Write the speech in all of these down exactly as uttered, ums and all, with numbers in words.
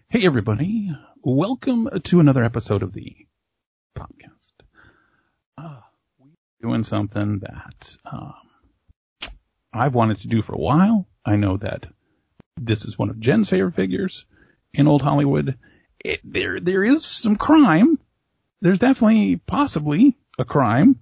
Hey everybody, welcome to another episode of the podcast. Uh, we're doing something that um, I've wanted to do for a while. I know that this is one of Jen's favorite figures in Old Hollywood. It, there, there is some crime. There's definitely, possibly, a crime.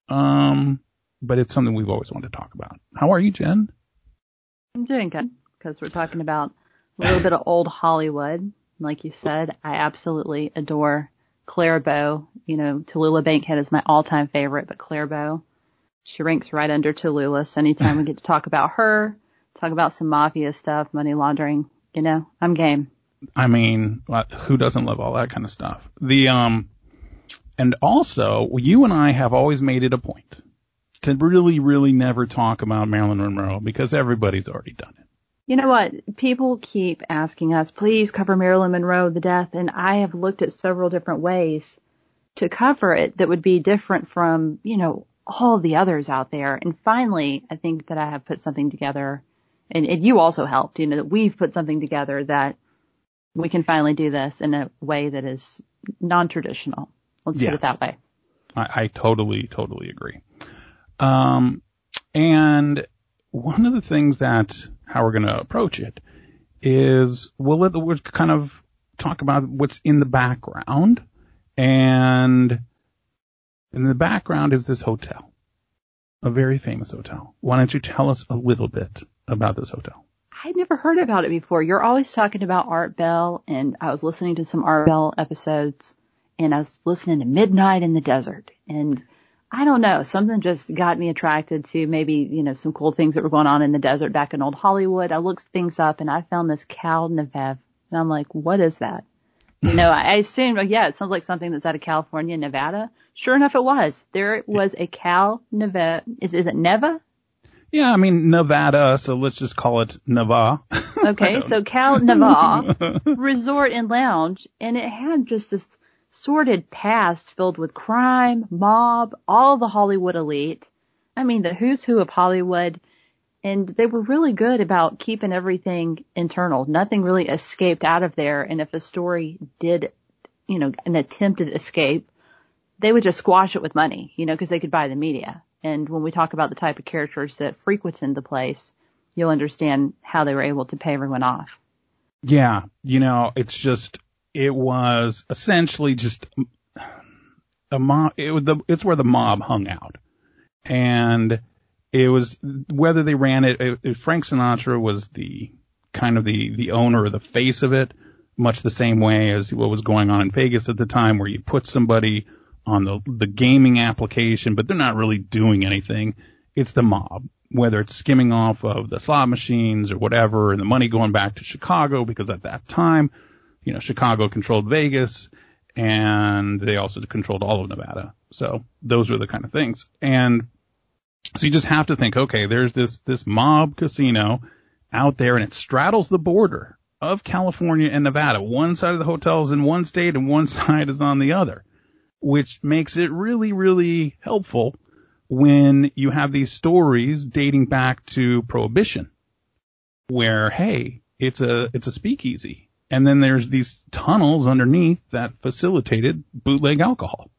Um, but it's something we've always wanted to talk about. How are you, Jen? I'm doing good, because we're talking about a little bit of old Hollywood. Like you said, I absolutely adore Clara Bow. You know, Tallulah Bankhead is my all-time favorite, but Clara Bow, she ranks right under Tallulah. So anytime we get to talk about her, talk about some mafia stuff, money laundering, you know, I'm game. I mean, who doesn't love all that kind of stuff? The um, and also, you and I have always made it a point to really, really never talk about Marilyn Monroe because everybody's already done it. You know what? People keep asking us, please cover Marilyn Monroe, the death, and I have looked at several different ways to cover it that would be different from, you know, all the others out there. And finally, I think that I have put something together, and, and you also helped, you know, that we've put something together that we can finally do this in a way that is non-traditional. Let's Yes. put it that way. I, I totally, totally agree. Um, and one of the things that how we're going to approach it is we'll let the we'll kind of talk about what's in the background, and in the background is this hotel, a very famous hotel. Why don't you tell us a little bit about this hotel? I'd never heard about it before. You're always talking about Art Bell, and I was listening to some Art Bell episodes, and I was listening to Midnight in the Desert, and I don't know, something just got me attracted to maybe, you know, some cool things that were going on in the desert back in old Hollywood. I looked things up and I found this Cal Nevev, and I'm like, what is that? You know, I assumed, oh, yeah, it sounds like something that's out of California, Nevada. Sure enough, it was. There was a Cal Nevev. Is, is it Neva? Yeah, I mean, Nevada, so let's just call it Neva. Okay, so Cal Neva Resort and Lounge, and it had just this sordid past filled with crime, mob, all the Hollywood elite. I mean, the who's who of Hollywood. And they were really good about keeping everything internal. Nothing really escaped out of there. And if a story did, you know, an attempted escape, they would just squash it with money, you know, because they could buy the media. And when we talk about the type of characters that frequented the place, you'll understand how they were able to pay everyone off. Yeah, you know, it's just, it was essentially just a mob. It was the, it's where the mob hung out. And it was, whether they ran it, it, it, Frank Sinatra was the kind of the, the owner or the face of it, much the same way as what was going on in Vegas at the time, where you put somebody on the, the gaming application, but they're not really doing anything. It's the mob, whether it's skimming off of the slot machines or whatever, and the money going back to Chicago, because at that time, you know, Chicago controlled Vegas, and they also controlled all of Nevada. So those were the kind of things. And so you just have to think, okay, there's this, this mob casino out there, and it straddles the border of California and Nevada. One side of the hotel is in one state and one side is on the other, which makes it really, really helpful when you have these stories dating back to Prohibition, where, hey, it's a, it's a speakeasy. And then there's these tunnels underneath that facilitated bootleg alcohol.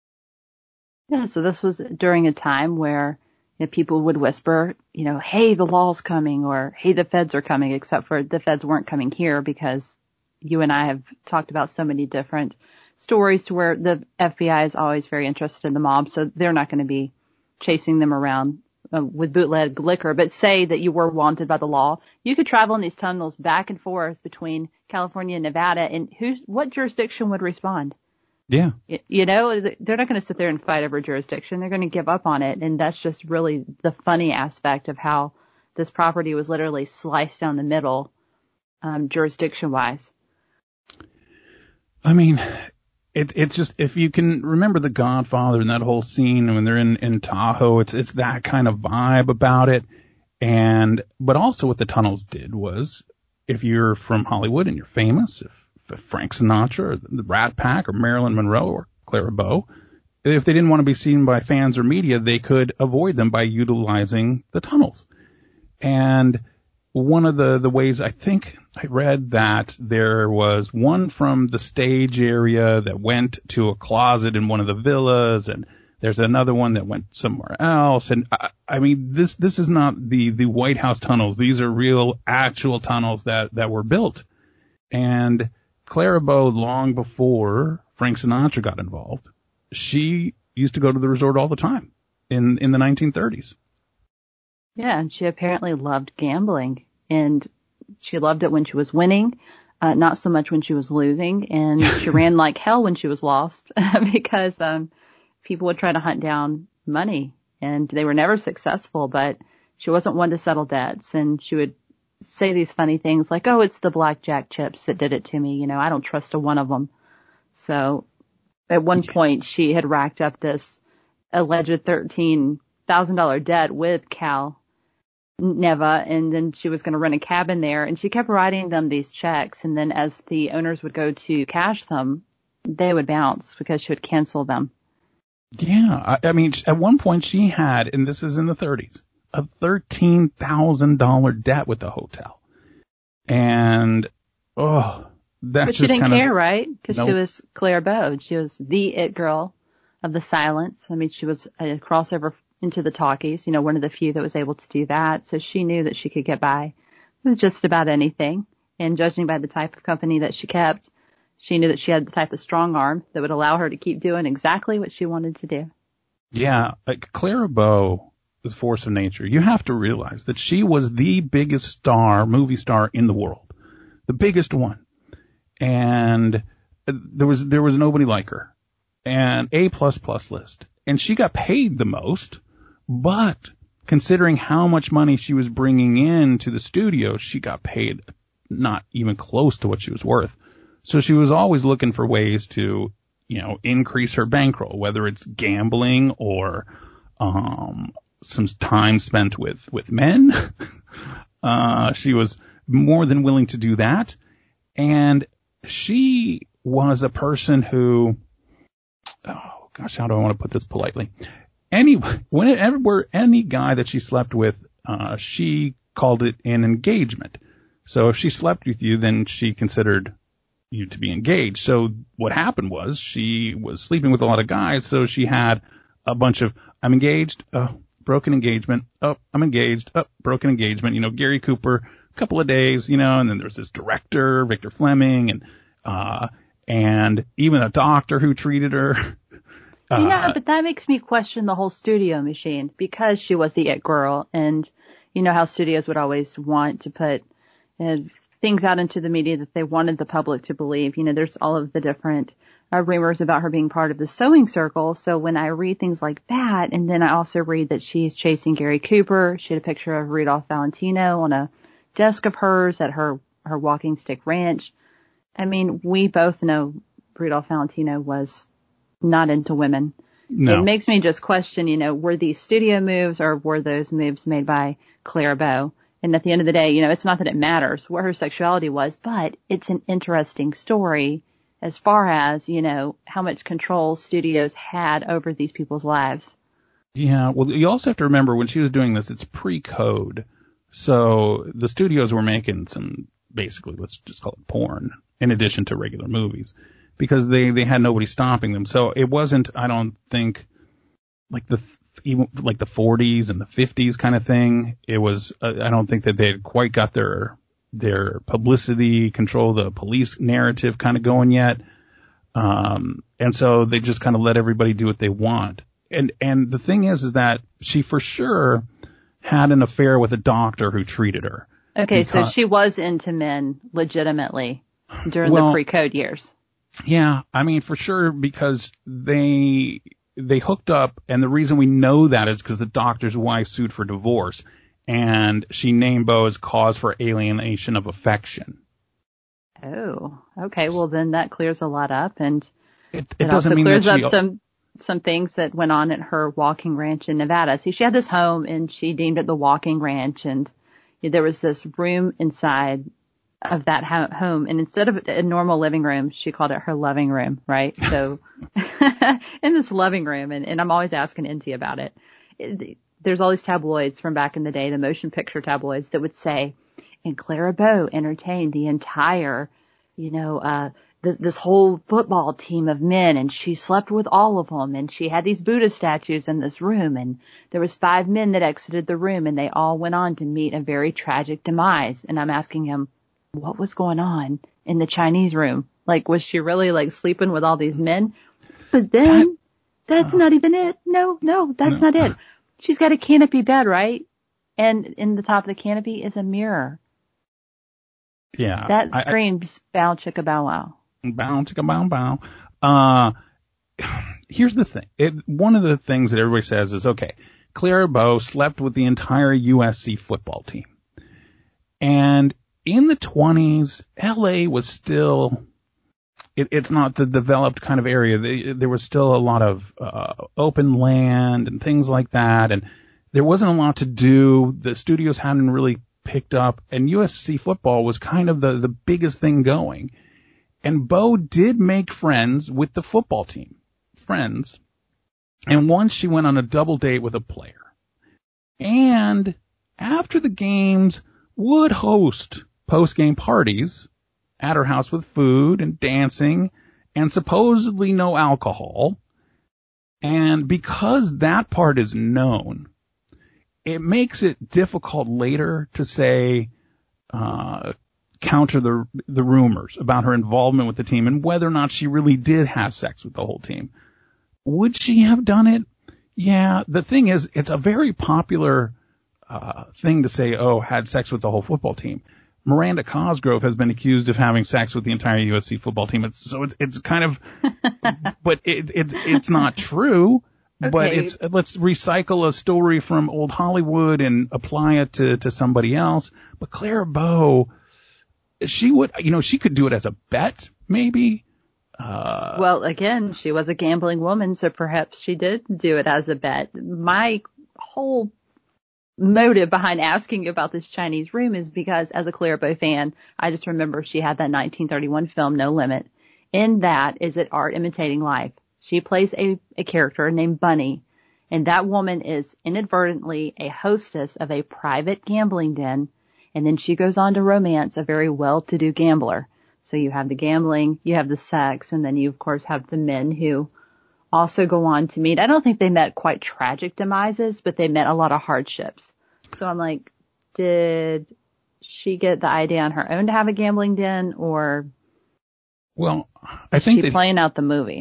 Yeah, so this was during a time where, you know, people would whisper, you know, hey, the law's coming, or hey, the feds are coming, except for the feds weren't coming here, because you and I have talked about so many different stories to where the F B I is always very interested in the mob, so they're not going to be chasing them around uh, with bootleg liquor. But say that you were wanted by the law, you could travel in these tunnels back and forth between California and Nevada, and who's, what jurisdiction would respond? Yeah. You know, they're not going to sit there and fight over jurisdiction. They're going to give up on it. And that's just really the funny aspect of how this property was literally sliced down the middle, um, jurisdiction-wise. I mean, it, it's just, if you can remember The Godfather and that whole scene when they're in, in Tahoe, it's, it's that kind of vibe about it. And, but also what the tunnels did was, if you're from Hollywood and you're famous, if, if Frank Sinatra or the Rat Pack or Marilyn Monroe or Clara Bow, if they didn't want to be seen by fans or media, they could avoid them by utilizing the tunnels. And one of the, the ways, I think, I read that there was one from the stage area that went to a closet in one of the villas, and there's another one that went somewhere else. And I, I mean, this, this is not the, the White House tunnels. These are real, actual tunnels that, that were built. And Clara Bow, long before Frank Sinatra got involved, she used to go to the resort all the time in, in the nineteen thirties. Yeah, and she apparently loved gambling, and she loved it when she was winning, uh, not so much when she was losing, and she ran like hell when she was lost because um people would try to hunt down money, and they were never successful, but she wasn't one to settle debts, and she would say these funny things like, oh, it's the blackjack chips that did it to me, you know, I don't trust a one of them. So at one point she had racked up this alleged thirteen thousand dollars debt with Cal Neva, and then she was going to rent a cabin there, and she kept writing them these checks, and then as the owners would go to cash them, they would bounce because she would cancel them. Yeah, I, I mean, at one point she had, and this is in the thirties, a thirteen thousand dollars debt with the hotel. And, oh, that's But she just didn't kind of, care, right? Because nope. she was Clara Bow. She was the it girl of the silence. I mean, she was a crossover into the talkies, you know, one of the few that was able to do that. So she knew that she could get by with just about anything. And judging by the type of company that she kept, she knew that she had the type of strong arm that would allow her to keep doing exactly what she wanted to do. Yeah, like Clara Bow is a force of nature. You have to realize that she was the biggest star, movie star in the world. The biggest one. And there was, there was nobody like her. And A plus plus list. And she got paid the most, but considering how much money she was bringing in to the studio, she got paid not even close to what she was worth. So she was always looking for ways to, you know, increase her bankroll, whether it's gambling or, um, some time spent with, with men. uh, she was more than willing to do that. And she was a person who, oh gosh, how do I want to put this politely? Any, whenever any guy that she slept with, uh, she called it an engagement. So if she slept with you, then she considered you to be engaged. So what happened was she was sleeping with a lot of guys. So she had a bunch of, I'm engaged, oh, broken engagement, oh, I'm engaged, oh, broken engagement. You know, Gary Cooper, a couple of days, you know, and then there's this director, Victor Fleming, and, uh, and even a doctor who treated her. Uh, yeah, but that makes me question the whole studio machine because she was the it girl, and you know how studios would always want to put uh, things out into the media that they wanted the public to believe. You know, there's all of the different uh, rumors about her being part of the sewing circle. So when I read things like that, and then I also read that she's chasing Gary Cooper, she had a picture of Rudolph Valentino on a desk of hers at her, her walking stick ranch. I mean, we both know Rudolph Valentino was not into women. No. It makes me just question, you know, were these studio moves or were those moves made by Clara Bow? And at the end of the day, you know, it's not that it matters what her sexuality was, but it's an interesting story as far as, you know, how much control studios had over these people's lives. Yeah, well, you also have to remember when she was doing this, it's pre-code. So the studios were making some, basically, let's just call it porn, in addition to regular movies. Because they, they had nobody stopping them. So it wasn't, I don't think, like the, even like the forties and the fifties kind of thing. It was, uh, I don't think that they had quite got their, their publicity control, the police narrative kind of going yet. Um, and so they just kind of let everybody do what they want. And, and the thing is, is that she for sure had an affair with a doctor who treated her. Okay. Because, so she was into men legitimately during well, the pre-code years. Yeah, I mean, for sure, because they they hooked up, and the reason we know that is because the doctor's wife sued for divorce, and she named Bow as cause for alienation of affection. Oh, okay. Well, then that clears a lot up, and it, it, it doesn't also mean clears that up she, some some things that went on at her walking ranch in Nevada. See, she had this home, and she deemed it the walking ranch, and there was this room inside of that home, and instead of a normal living room, she called it her loving room, right? So in this loving room, and, and I'm always asking Inti about it, it, there's all these tabloids from back in the day, the motion picture tabloids that would say, And Clara Bow entertained the entire, you know, uh, this, this whole football team of men, and she slept with all of them, and she had these Buddha statues in this room, and there was five men that exited the room, and they all went on to meet a very tragic demise. And I'm asking him, what was going on in the Chinese room? Like, was she really like sleeping with all these men? But then, that's not even it. No, no, that's No. not it. She's got a canopy bed, right? And in the top of the canopy is a mirror. Yeah. That I- screams bow chicka bow wow. Bow, chicka, bow, bow. Uh, here's the thing. It, one of the things that everybody says is, okay, Clara Bow slept with the entire U S C football team. And in the twenties, L A was still, it, it's not the developed kind of area. They, there was still a lot of uh, open land and things like that. And there wasn't a lot to do. The studios hadn't really picked up. And U S C football was kind of the, the biggest thing going. And Bo did make friends with the football team. Friends. And once she went on a double date with a player. And after the games, would host post-game parties at her house with food and dancing and supposedly no alcohol. And because that part is known, it makes it difficult later to say, uh, counter the the rumors about her involvement with the team and whether or not she really did have sex with the whole team. Would she have done it? Yeah. The thing is, it's a very popular uh thing to say, oh, had sex with the whole football team. Miranda Cosgrove has been accused of having sex with the entire U S C football team. It's, so it's, it's kind of, but it, it, it's not true. Okay. But it's, let's recycle a story from old Hollywood and apply it to, to somebody else. But Clara Bow, she would, you know, she could do it as a bet, maybe. Uh, well, again, she was a gambling woman, so perhaps she did do it as a bet. My whole motive behind asking about this Chinese room is because as a Clara Bow fan, I just remember she had that nineteen thirty-one film, No Limit. In that is it art imitating life. She plays a, a character named Bunny, and that woman is inadvertently a hostess of a private gambling den. And then she goes on to romance a very well-to-do gambler. So you have the gambling, you have the sex, and then you, of course, have the men who also go on to meet. I don't think they met quite tragic demises, but they met a lot of hardships. So I'm like, did she get the idea on her own to have a gambling den, or well, I think she that, playing out the movie?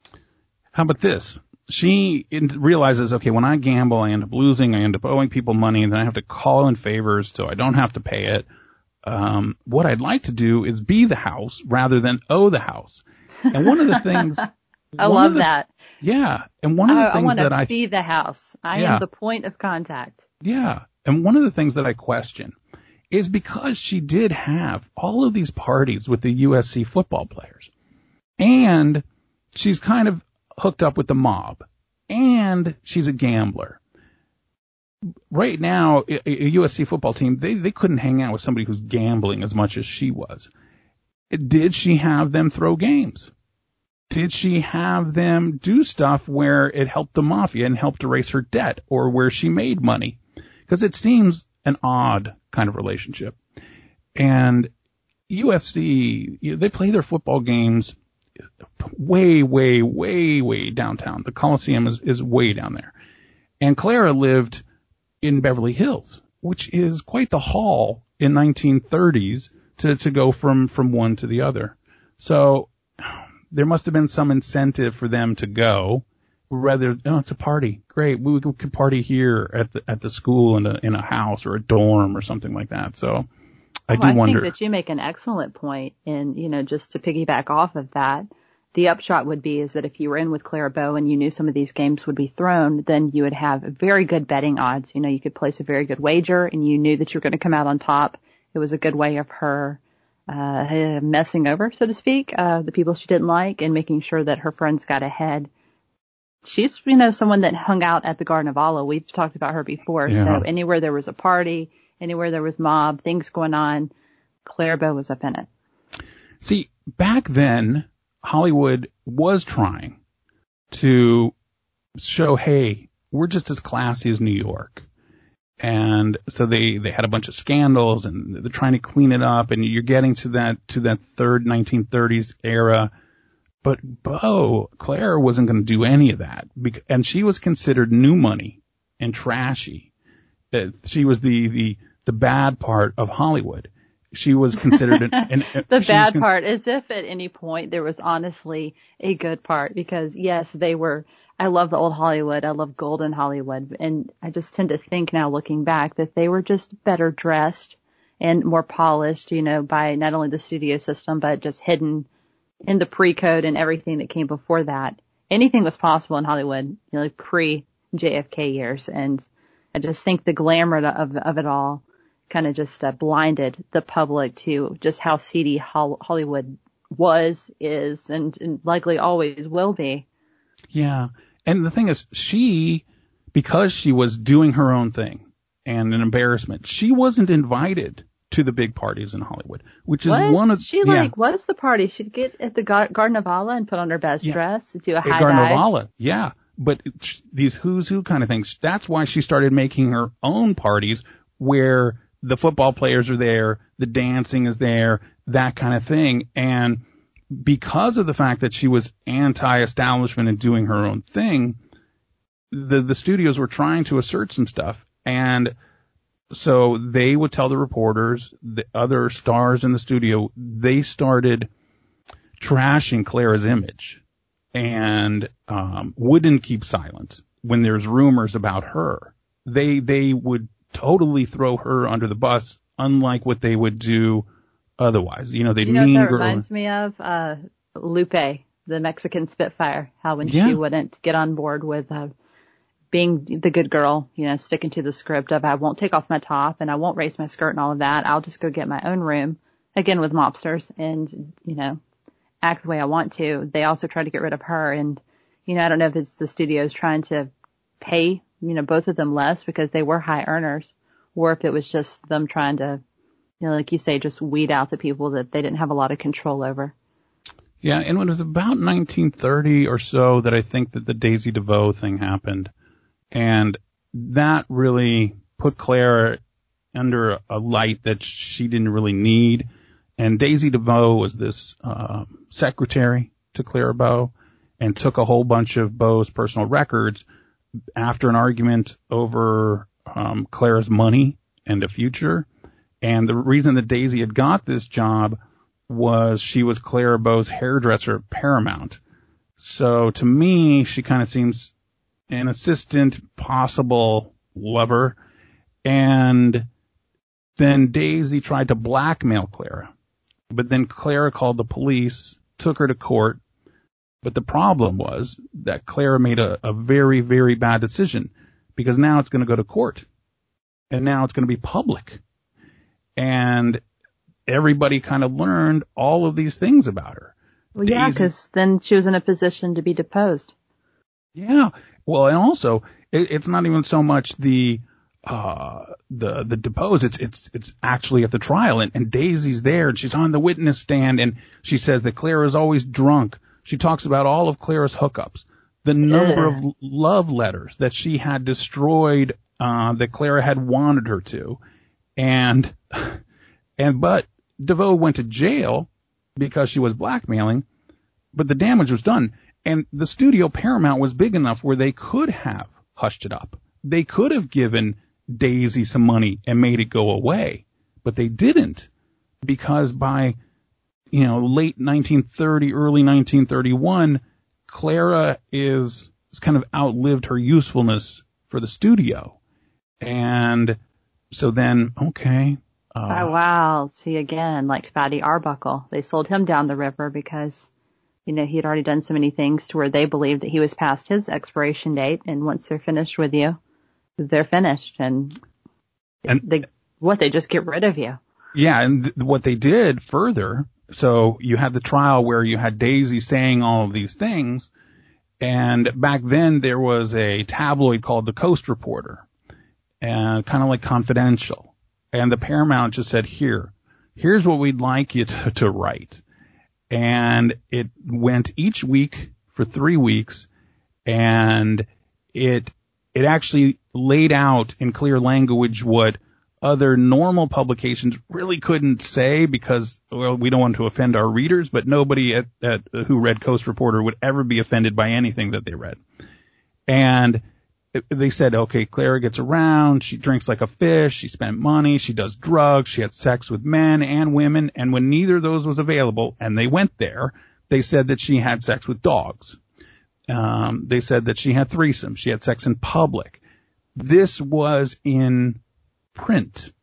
How about this? She realizes, okay, when I gamble, I end up losing, I end up owing people money, and then I have to call in favors so I don't have to pay it. Um, what I'd like to do is be the house rather than owe the house. And one of the things... I love the, that. Yeah. And one of the I, things I that I... be the house. I yeah. am the point of contact. Yeah. And one of the things that I question is because she did have all of these parties with the U S C football players. And she's kind of hooked up with the mob, and she's a gambler. Right now, a, a U S C football team, they, they couldn't hang out with somebody who's gambling as much as she was. Did she have them throw games? Did she have them do stuff where it helped the mafia and helped erase her debt, or where she made money? Because it seems an odd kind of relationship. And U S C, you know, they play their football games way, way, way, way downtown. The Coliseum is, is way down there. And Clara lived in Beverly Hills, which is quite the haul in nineteen thirties to, to go from, from one to the other. So there must have been some incentive for them to go. Rather, oh, it's a party. Great. We could party here at the, at the school in a, in a house or a dorm or something like that. So I do I wonder. I think that you make an excellent point, and, you know, just to piggyback off of that, the upshot would be is that if you were in with Clara Bow and you knew some of these games would be thrown, then you would have very good betting odds. You know, you could place a very good wager, and you knew that you were going to come out on top. It was a good way of her uh messing over, so to speak, uh the people she didn't like, and making sure that her friends got ahead. She's, you know, someone that hung out at the Garden of Allah. We've talked about her before. Yeah. So anywhere there was a party, anywhere there was mob, things going on, Clara Bow was up in it. See, back then, Hollywood was trying to show, hey, we're just as classy as New York. And so they, they had a bunch of scandals and they're trying to clean it up, and you're getting to that, to that third nineteen thirties era. But Bo, Claire wasn't going to do any of that. And she was considered new money and trashy. She was the, the, the bad part of Hollywood. She was considered an, an the bad con- part, as if at any point there was honestly a good part, because yes, they were, I love the old Hollywood. I love golden Hollywood. And I just tend to think now, looking back, that they were just better dressed and more polished, you know, by not only the studio system, but just hidden in the pre-code and everything that came before that. Anything was possible in Hollywood, you know, like pre-J F K years. And I just think the glamour of, of it all kind of just uh, blinded the public to just how seedy Hol- Hollywood was, is, and, and likely always will be. Yeah. And the thing is, she, because she was doing her own thing and an embarrassment, she wasn't invited to the big parties in Hollywood, which is what? one of she yeah. like was the party. She'd get at the Gar- Garden of Allah and put on her best yeah. dress, do a At high Garden dive. of Allah, yeah. But these who's who kind of things. That's why she started making her own parties where the football players are there, the dancing is there, that kind of thing. And because of the fact that she was anti-establishment and doing her own thing, the the studios were trying to assert some stuff. And so they would tell the reporters, the other stars in the studio, they started trashing Clara's image and um, wouldn't keep silent when there's rumors about her. They they would totally throw her under the bus, unlike what they would do otherwise. You know, they'd you know mean what that girl. reminds me of? Uh, Lupe, the Mexican Spitfire, how when Yeah. she wouldn't get on board with uh, being the good girl, you know, sticking to the script of I won't take off my top and I won't raise my skirt and all of that. I'll just go get my own room, again with mobsters, and, you know, act the way I want to. They also tried to get rid of her. And, you know, I don't know if it's the studios trying to pay, you know, both of them less because they were high earners, or if it was just them trying to, you know, like you say, just weed out the people that they didn't have a lot of control over. Yeah, and it was about nineteen thirty or so that I think that the Daisy DeVoe thing happened. And that really put Claire under a light that she didn't really need. And Daisy DeVoe was this uh, secretary to Clara Bow and took a whole bunch of Bow's personal records after an argument over um, Clara's money and the future. And the reason that Daisy had got this job was she was Clara Bow's hairdresser at Paramount. So to me, she kind of seems an assistant, possible lover. And then Daisy tried to blackmail Clara. But then Clara called the police, took her to court. But the problem was that Clara made a, a very, very bad decision, because now it's going to go to court. And now it's going to be public. And everybody kind of learned all of these things about her. Well, yeah, Daisy- because then she was in a position to be deposed. Yeah. Well, and also, it, it's not even so much the uh the the depose. It's it's it's actually at the trial, and, and Daisy's there, and she's on the witness stand, and she says that Clara's always drunk. She talks about all of Clara's hookups, the number Ugh. of love letters that she had destroyed, uh, that Clara had wanted her to, and and but DeVoe went to jail because she was blackmailing, but the damage was done. And the studio, Paramount, was big enough where they could have hushed it up. They could have given Daisy some money and made it go away, but they didn't, because by, you know, late nineteen thirty, early nineteen thirty-one, Clara is, is kind of outlived her usefulness for the studio. And so then, okay. Uh, Oh, wow. See, again, like Fatty Arbuckle, they sold him down the river because, you know, he had already done so many things to where they believed that he was past his expiration date. And once they're finished with you, they're finished. And, and they, what, they just get rid of you. Yeah. And th- what they did further, so you had the trial where you had Daisy saying all of these things. And back then there was a tabloid called the Coast Reporter, and kind of like Confidential. And the Paramount just said, here, here's what we'd like you to, to write. And it went each week for three weeks, and it it actually laid out in clear language what other normal publications really couldn't say because, well, we don't want to offend our readers, but nobody at, at who read Coast Reporter would ever be offended by anything that they read. And they said, okay, Clara gets around, she drinks like a fish, she spent money, she does drugs, she had sex with men and women, and when neither of those was available, and they went there, they said that she had sex with dogs. Um, they said that she had threesomes, she had sex in public. This was in print,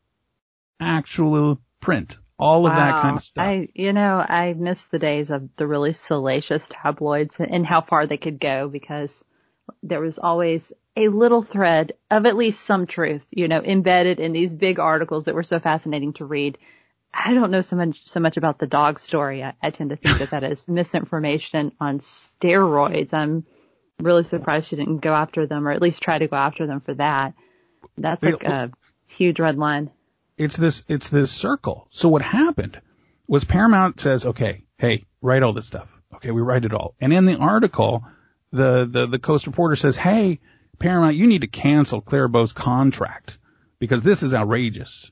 actual print, all of wow. that kind of stuff. I, you know, I miss the days of the really salacious tabloids and how far they could go because there was always a little thread of at least some truth, you know, embedded in these big articles that were so fascinating to read. I don't know so much, so much about the dog story. I, I tend to think that that is misinformation on steroids. I'm really surprised she didn't go after them or at least try to go after them for that. That's like a huge red line. It's this, it's this circle. So what happened was Paramount says, okay, hey, write all this stuff. Okay, we write it all. And in the article, the, the, the Coast Reporter says, hey, Paramount, you need to cancel Clara Bow's contract because this is outrageous.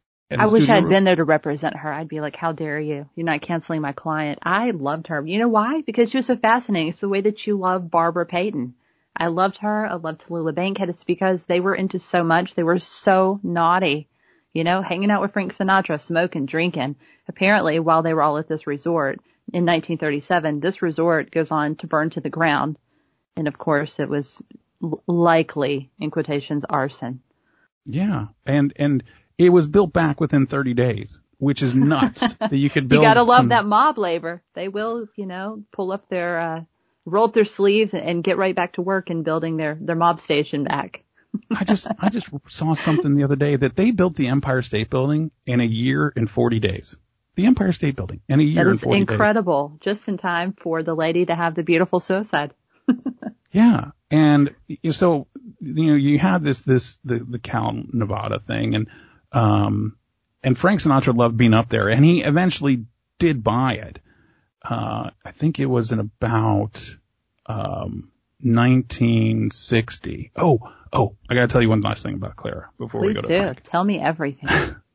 I wish I had been there to represent her. I'd be like, how dare you? You're not canceling my client. I loved her. You know why? Because she was so fascinating. It's the way that you love Barbara Payton. I loved her. I loved Tallulah Bankhead. It's because they were into so much. They were so naughty, you know, hanging out with Frank Sinatra, smoking, drinking. Apparently, while they were all at this resort in nineteen thirty-seven, this resort goes on to burn to the ground. And of course, it was likely, in quotations, arson. Yeah. And, and it was built back within thirty days, which is nuts that you could build. You gotta love some... that mob labor. They will, you know, pull up their, uh, roll up their sleeves and, and get right back to work in building their, their mob station back. I just, I just saw something the other day that they built the Empire State Building in a year and forty days. The Empire State Building in a year and forty days. That is incredible. Just in time for the lady to have the beautiful suicide. Yeah. And so, you know, you had this, this, the, the Cal Nevada thing and, um, and Frank Sinatra loved being up there and he eventually did buy it. Uh, I think it was in about, um, nineteen sixty. Oh, oh, I gotta tell you one last thing about Clara before Please we go to do. Frank. Tell me everything.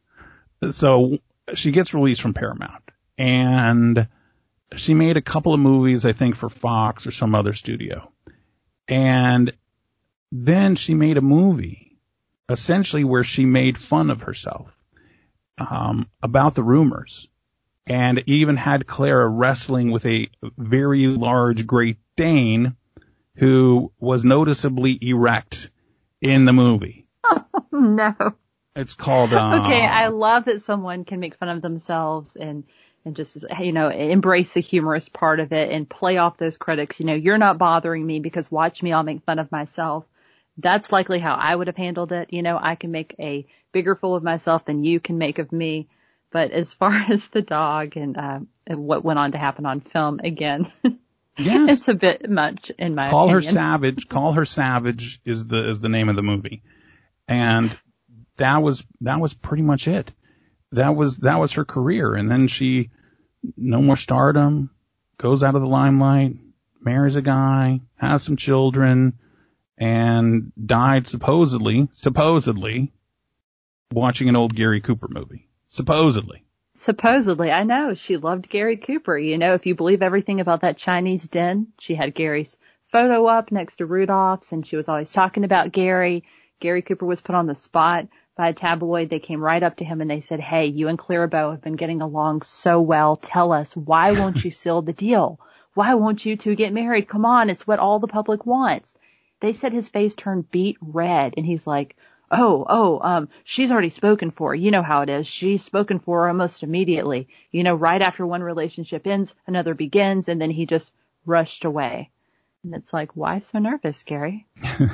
So she gets released from Paramount and she made a couple of movies, I think, for Fox or some other studio. And then she made a movie essentially where she made fun of herself, um, about the rumors and even had Clara wrestling with a very large Great Dane who was noticeably erect in the movie. Oh, no. It's called, uh, okay, I love that someone can make fun of themselves and, and just, you know, embrace the humorous part of it and play off those critics. You know, you're not bothering me because watch me, I'll make fun of myself. That's likely how I would have handled it. You know, I can make a bigger fool of myself than you can make of me. But as far as the dog and, uh, and what went on to happen on film, again, yes. It's a bit much in my Call opinion. Her Savage. Call Her Savage is the is the name of the movie, and that was that was pretty much it. That was that was her career, and then she no more stardom, goes out of the limelight, marries a guy, has some children, and died supposedly supposedly watching an old Gary Cooper movie. Supposedly. Supposedly, I know. She loved Gary Cooper. You know, if you believe everything about that Chinese den, she had Gary's photo up next to Rudolph's, and she was always talking about Gary. Gary Cooper was put on the spot by a tabloid. They came right up to him and they said, hey, you and Clara Bow have been getting along so well. Tell us, why won't you seal the deal? Why won't you two get married? Come on, it's what all the public wants. They said his face turned beet red, and he's like, Oh, oh, um, she's already spoken for. You know how it is. She's spoken for almost immediately. You know, right after one relationship ends, another begins, and then he just rushed away. And it's like, why so nervous, Gary?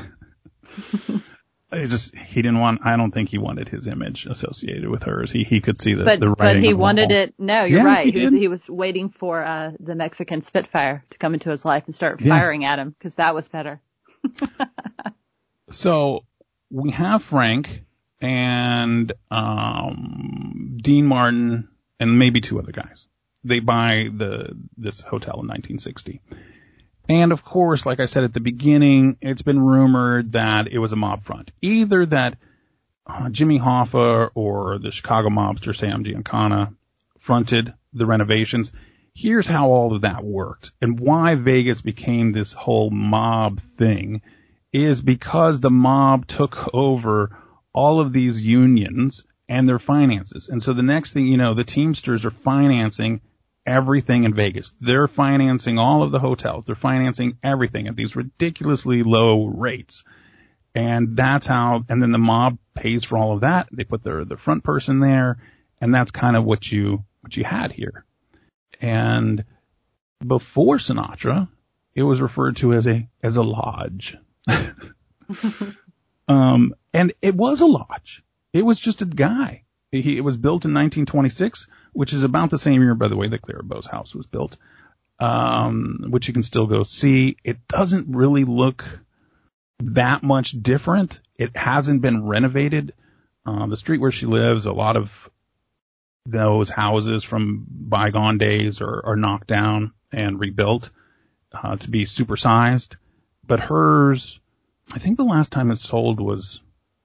It just, he didn't want, I don't think he wanted his image associated with hers. He, he could see the, but, the writing. But he on the wanted wall. it. No, you're yeah, right. He, he, did. was, he was waiting for, uh, the Mexican Spitfire to come into his life and start yes. firing at him, because that was better. So, we have Frank and um Dean Martin and maybe two other guys. They buy the this hotel in nineteen sixty. And of course, like I said at the beginning, it's been rumored that it was a mob front. Either that uh, Jimmy Hoffa or the Chicago mobster Sam Giancana fronted the renovations. Here's how all of that worked and why Vegas became this whole mob thing is because the mob took over all of these unions and their finances. And so the next thing you know, the Teamsters are financing everything in Vegas. They're financing all of the hotels. They're financing everything at these ridiculously low rates. And that's how, and then the mob pays for all of that. They put their, the front person there. And that's kind of what you, what you had here. And before Sinatra, it was referred to as a, as a lodge. um, and it was a lodge. It was just a guy. He, it was built in nineteen twenty-six, which is about the same year, by the way, that Clara Bow's house was built, um, which you can still go see. It doesn't really look that much different. It hasn't been renovated. Uh, the street where she lives, a lot of those houses from bygone days are, are knocked down and rebuilt uh, to be supersized. But hers, I think the last time it sold was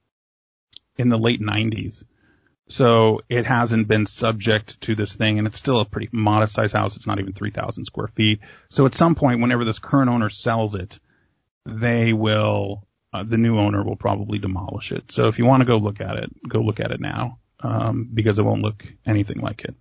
in the late nineties. So it hasn't been subject to this thing, and it's still a pretty modest-sized house. It's not even three thousand square feet. So at some point, whenever this current owner sells it, they will, uh, the new owner will probably demolish it. So if you want to go look at it, go look at it now, um, because it won't look anything like it.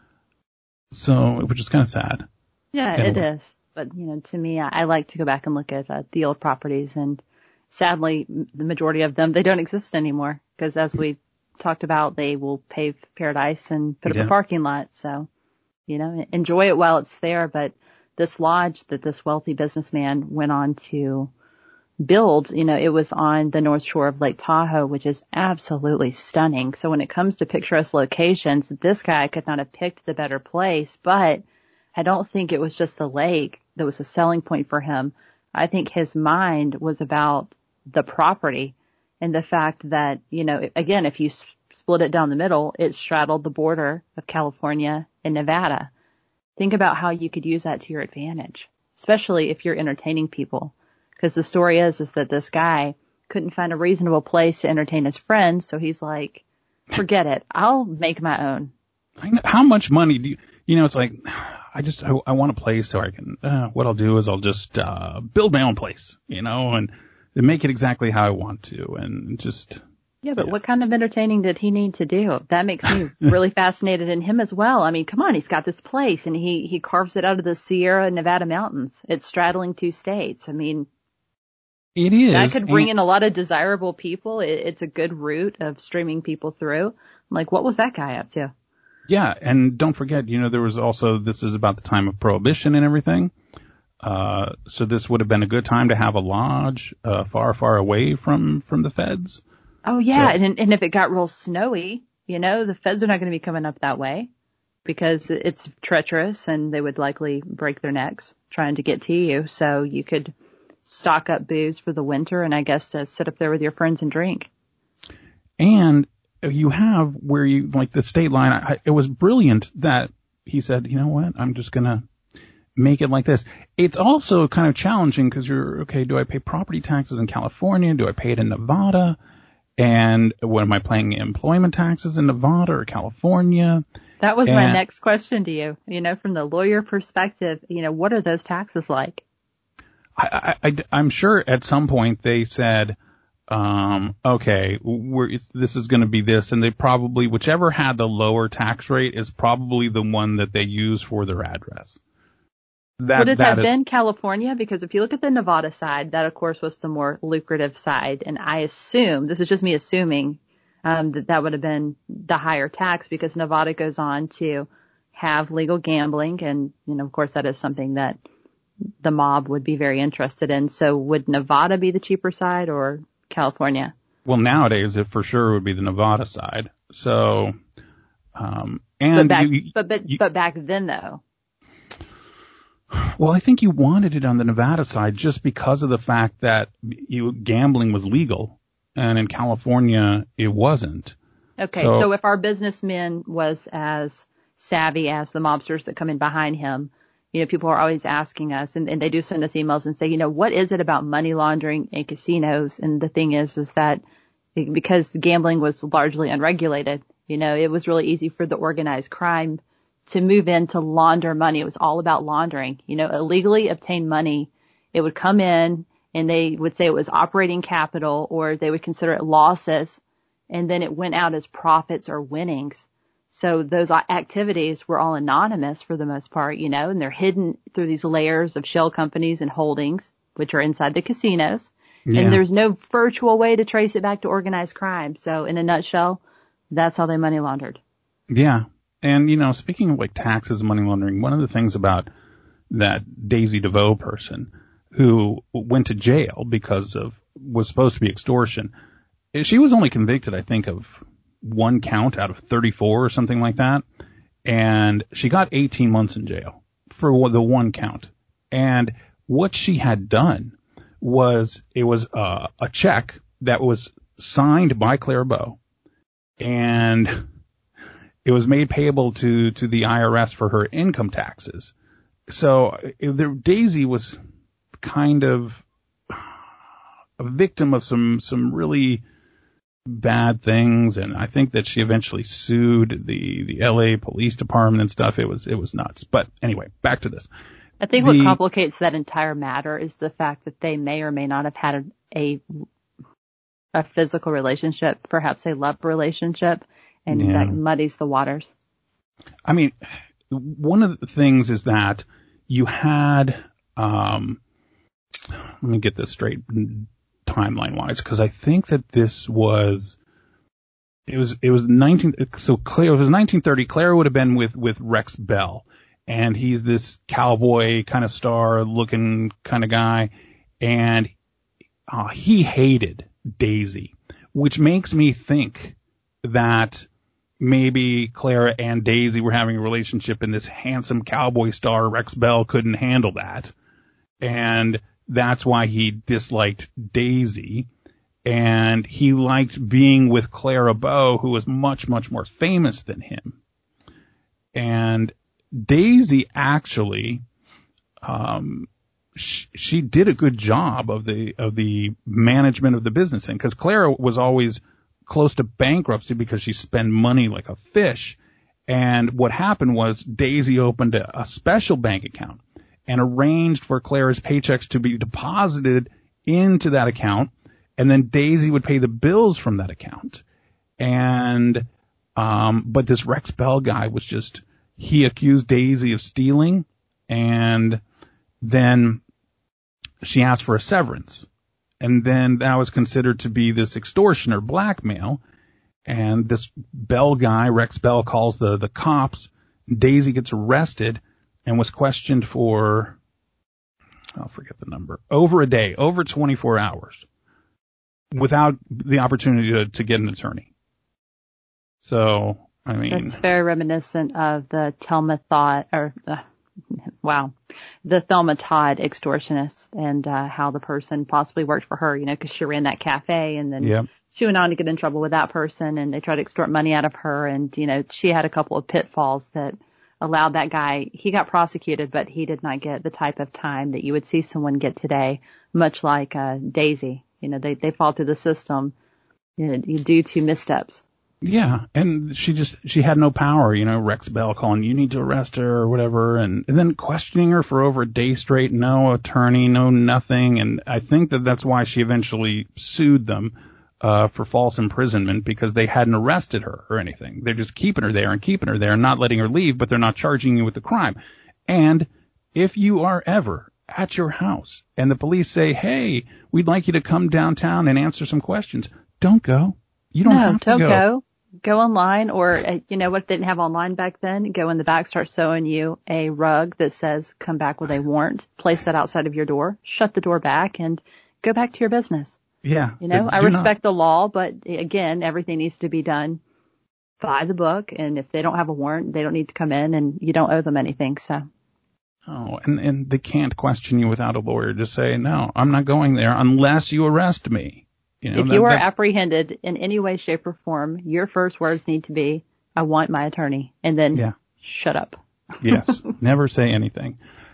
So, which is kind of sad. Yeah, it is. But, you know, to me, I, I like to go back and look at uh, the old properties, and sadly, the majority of them, they don't exist anymore, because as we talked about, they will pave paradise and put up Yeah. a parking lot. So, you know, enjoy it while it's there. But this lodge that this wealthy businessman went on to build, you know, it was on the north shore of Lake Tahoe, which is absolutely stunning. So when it comes to picturesque locations, this guy could not have picked the better place. But I don't think it was just the lake that was a selling point for him. I think his mind was about the property. And the fact that, you know, again, if you split it down the middle, it straddled the border of California and Nevada. Think about how you could use that to your advantage, especially if you're entertaining people. Because the story is, is that this guy couldn't find a reasonable place to entertain his friends. So he's like, forget it. I'll make my own. How much money do you, you know, it's like, I just, I, I want a place so I can, uh, what I'll do is I'll just, uh, build my own place, you know, and, and make it exactly how I want to, and just. Yeah, but yeah. What kind of entertaining did he need to do? That makes me really fascinated in him as well. I mean, come on, he's got this place, and he, he carves it out of the Sierra Nevada mountains. It's straddling two states. I mean, it is. That could bring in a lot of desirable people. It, it's a good route of streaming people through. Like, what was that guy up to? Yeah, and don't forget, you know, there was also, this is about the time of Prohibition and everything. Uh, so this would have been a good time to have a lodge, uh, far, far away from, from the feds. Oh, yeah. So, and, and if it got real snowy, you know, the feds are not going to be coming up that way because it's treacherous and they would likely break their necks trying to get to you. So you could stock up booze for the winter and I guess uh, sit up there with your friends and drink. And you have where you, like the state line, I, it was brilliant that he said, you know what, I'm just going to make it like this. It's also kind of challenging because you're, okay, do I pay property taxes in California? Do I pay it in Nevada? And what am I paying employment taxes in Nevada or California? That was and, my next question to you. You know, from the lawyer perspective, you know, what are those taxes like? I, I, I, I'm sure at some point they said, um, okay, we're, it's, this is going to be this, and they probably, whichever had the lower tax rate is probably the one that they use for their address. That, Would it that have is, been California? Because if you look at the Nevada side, that of course was the more lucrative side. And I assume, this is just me assuming, um, that that would have been the higher tax because Nevada goes on to have legal gambling. And, you know, of course that is something that the mob would be very interested in. So would Nevada be the cheaper side or California? Well, nowadays it for sure would be the Nevada side. So, um, and but back, you, but, but, you, but back then though. Well, I think you wanted it on the Nevada side just because of the fact that you, gambling was legal, and in California it wasn't. Okay, so, so if our businessman was as savvy as the mobsters that come in behind him, You know, people are always asking us, and, and they do send us emails and say, you know, what is it about money laundering and casinos? And the thing is, is that because gambling was largely unregulated, you know, it was really easy for the organized crime to move in to launder money. It was all about laundering, you know, illegally obtained money. It would come in and they would say it was operating capital, or they would consider it losses. And then it went out as profits or winnings. So those activities were all anonymous for the most part, you know, and they're hidden through these layers of shell companies and holdings, which are inside the casinos. Yeah. And there's no virtual way to trace it back to organized crime. So in a nutshell, that's how they money laundered. Yeah. And, you know, speaking of like taxes and money laundering, one of the things about that Daisy DeVoe person who went to jail because of, was supposed to be extortion, she was only convicted, I think, of one count out of thirty-four or something like that. And she got eighteen months in jail for the one count. And what she had done was, it was uh, a check that was signed by Clara Bow, and it was made payable to, to the I R S for her income taxes. So it, the, Daisy was kind of a victim of some, some really bad things, and I think that she eventually sued the, the L A police department and stuff. It was, it was nuts. But anyway, back to this. I think the, what complicates that entire matter is the fact that they may or may not have had a, a, a physical relationship, perhaps a love relationship, and yeah. that muddies the waters. I mean, one of the things is that you had, um, let me get this straight timeline wise, because I think that this was, it was, it was nineteen, so Clara, it was nineteen thirty. Clara would have been with, with Rex Bell, and he's this cowboy kind of star looking kind of guy, and uh, he hated Daisy, which makes me think that maybe Clara and Daisy were having a relationship, and this handsome cowboy star Rex Bell couldn't handle that, and that's why he disliked Daisy, and he liked being with Clara Bow, who was much, much more famous than him. And Daisy actually, um, sh- she did a good job of the, of the management of the business thing, because Clara was always close to bankruptcy because she spent money like a fish. And what happened was Daisy opened a, a special bank account and arranged for Clara's paychecks to be deposited into that account, and then Daisy would pay the bills from that account. And, um, but this Rex Bell guy was just, he accused Daisy of stealing, and then she asked for a severance. And then that was considered to be this extortion or blackmail. And this Bell guy, Rex Bell, calls the, the cops. Daisy gets arrested and was questioned for, I'll forget the number, over a day, over twenty-four hours, without the opportunity to, to get an attorney. So, I mean. That's very reminiscent of the Thelma Thought, or, uh, wow, the Thelma Todd extortionist, and uh, how the person possibly worked for her, you know, because she ran that cafe, and then yep. she went on to get in trouble with that person, and they tried to extort money out of her, and, you know, she had a couple of pitfalls that allowed that guy, he got prosecuted, but he did not get the type of time that you would see someone get today, much like uh, Daisy. You know, they, they fall through the system, you know, due to missteps. Yeah, and she just, she had no power, you know, Rex Bell calling, you need to arrest her or whatever, and, and then questioning her for over a day straight, no attorney, no nothing, and I think that that's why she eventually sued them uh for false imprisonment, because they hadn't arrested her or anything. They're just keeping her there and keeping her there and not letting her leave, but they're not charging you with the crime. And if you are ever at your house and the police say, hey, we'd like you to come downtown and answer some questions, don't go. You don't no, have to don't go. go. Go online, or, uh, you know what, they didn't have online back then? Go in the back, start sewing you a rug that says, come back with a warrant. Place that outside of your door. Shut the door back and go back to your business. Yeah. You know, I respect not. the law, but again, everything needs to be done by the book. And if they don't have a warrant, they don't need to come in, and you don't owe them anything. So. Oh, and, and they can't question you without a lawyer. Just say, no, I'm not going there unless you arrest me. You know, if that, you are that's... apprehended in any way, shape, or form, your first words need to be, I want my attorney. And then yeah. shut up. Yes. Never say anything.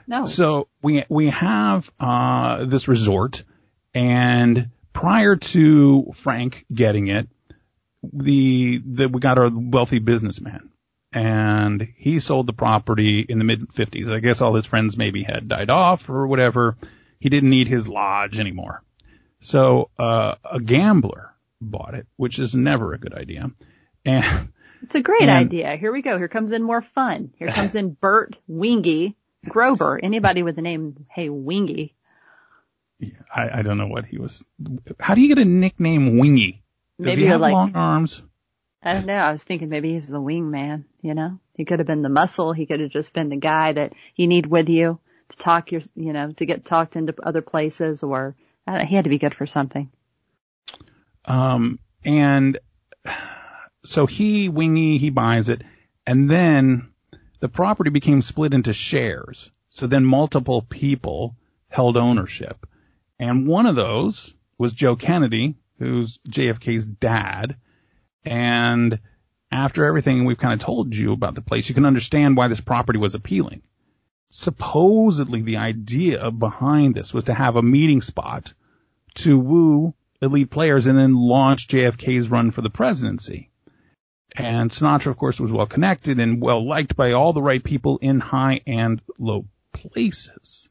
No. So we we have uh this resort, and prior to Frank getting it, the, the we got a wealthy businessman, and he sold the property in the mid fifties. I guess all his friends maybe had died off or whatever. He didn't need his lodge anymore. So uh a gambler bought it, which is never a good idea. And it's a great and, idea. Here we go. Here comes in more fun. Here comes in Bert Wingy Grover. Anybody with the name, hey, Wingy. Yeah, I, I don't know what he was. How do you get a nickname Wingy? Does Maybe he have like, long arms? I don't know. I was thinking maybe he's the wingman, you know? He could have been the muscle. He could have just been the guy that you need with you to talk your, you know, to get talked into other places, or I don't know, he had to be good for something. Um, and so he, Wingy, he buys it, and then the property became split into shares. So then multiple people held ownership. And one of those was Joe Kennedy, who's J F K's dad. And after everything we've kind of told you about the place, you can understand why this property was appealing. Supposedly the idea behind this was to have a meeting spot to woo elite players and then launch J F K's run for the presidency. And Sinatra, of course, was well connected and well liked by all the right people in high and low places.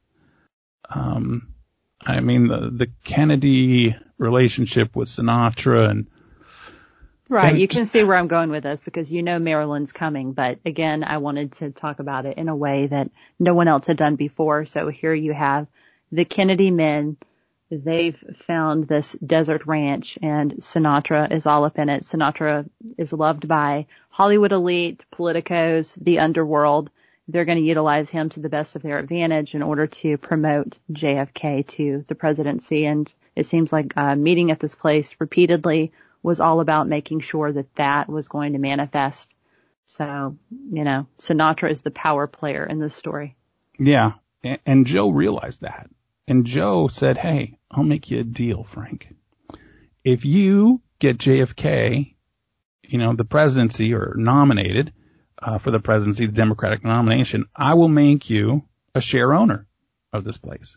Um, I mean, the, the Kennedy relationship with Sinatra and Right. and You can see where I'm going with this because you know Marilyn's coming. But again, I wanted to talk about it in a way that no one else had done before. So here you have the Kennedy men. They've found this desert ranch and Sinatra is all up in it. Sinatra is loved by Hollywood elite, politicos, the underworld. They're going to utilize him to the best of their advantage in order to promote J F K to the presidency. And it seems like uh, meeting at this place repeatedly was all about making sure that that was going to manifest. So, you know, Sinatra is the power player in this story. Yeah. And, and Joe realized that. And Joe said, hey, I'll make you a deal, Frank. If you get J F K, you know, the presidency or nominated uh, for the presidency, the Democratic nomination, I will make you a share owner of this place.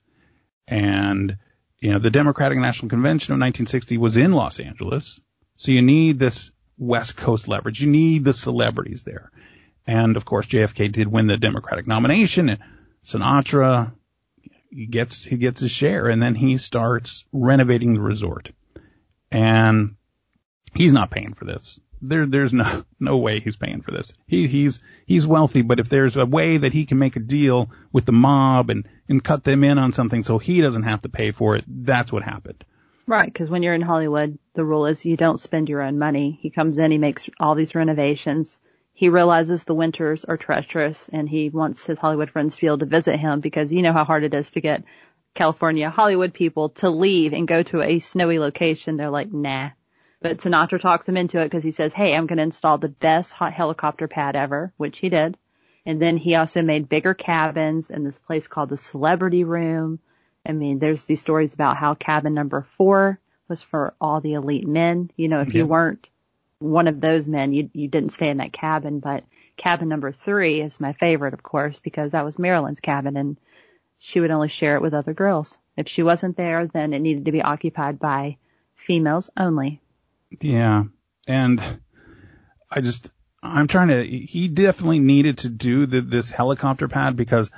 And, you know, the Democratic National Convention of nineteen sixty was in Los Angeles. So you need this West Coast leverage. You need the celebrities there. And, of course, J F K did win the Democratic nomination. And Sinatra, he gets he gets his share. And then he starts renovating the resort. And he's not paying for this. There, there's no no way he's paying for this. He, he's he's wealthy, but if there's a way that he can make a deal with the mob and, and cut them in on something so he doesn't have to pay for it, that's what happened. Right, because when you're in Hollywood, the rule is you don't spend your own money. He comes in, he makes all these renovations. He realizes the winters are treacherous, and he wants his Hollywood friends to be able to visit him because you know how hard it is to get California Hollywood people to leave and go to a snowy location. They're like, nah. But Sinatra talks him into it because he says, hey, I'm going to install the best hot helicopter pad ever, which he did. And then he also made bigger cabins in this place called the Celebrity Room. I mean, there's these stories about how cabin number four was for all the elite men. You know, if Yeah. you weren't one of those men, you you didn't stay in that cabin. But cabin number three is my favorite, of course, because that was Marilyn's cabin, and she would only share it with other girls. If she wasn't there, then it needed to be occupied by females only. Yeah. And I just, I'm trying to, he definitely needed to do the, this helicopter pad because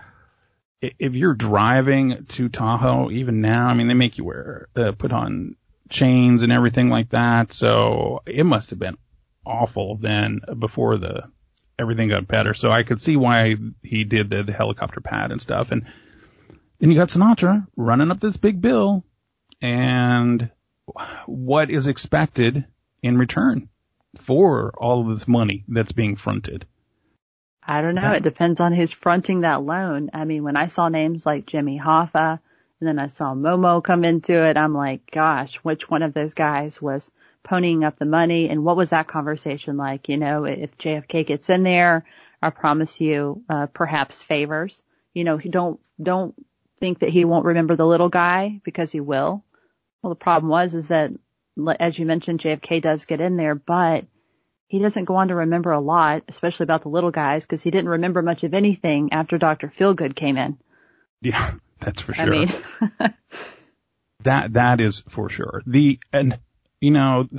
if you're driving to Tahoe, even now, I mean, they make you wear, uh, put on chains and everything like that. So it must have been awful then before the, everything got better. So I could see why he did the, the helicopter pad and stuff. And then you got Sinatra running up this big bill, and what is expected in return for all of this money that's being fronted? I don't know. That, it depends on who's fronting that loan. I mean, when I saw names like Jimmy Hoffa and then I saw Momo come into it, I'm like, gosh, which one of those guys was ponying up the money? And what was that conversation like? You know, if J F K gets in there, I promise you, uh, perhaps favors. You know, don't, don't think that he won't remember the little guy because he will. Well, the problem was, is that, as you mentioned, J F K does get in there, but he doesn't go on to remember a lot, especially about the little guys, because he didn't remember much of anything after Doctor Feelgood came in. Yeah, that's for sure. I mean, that that is for sure. The and you know,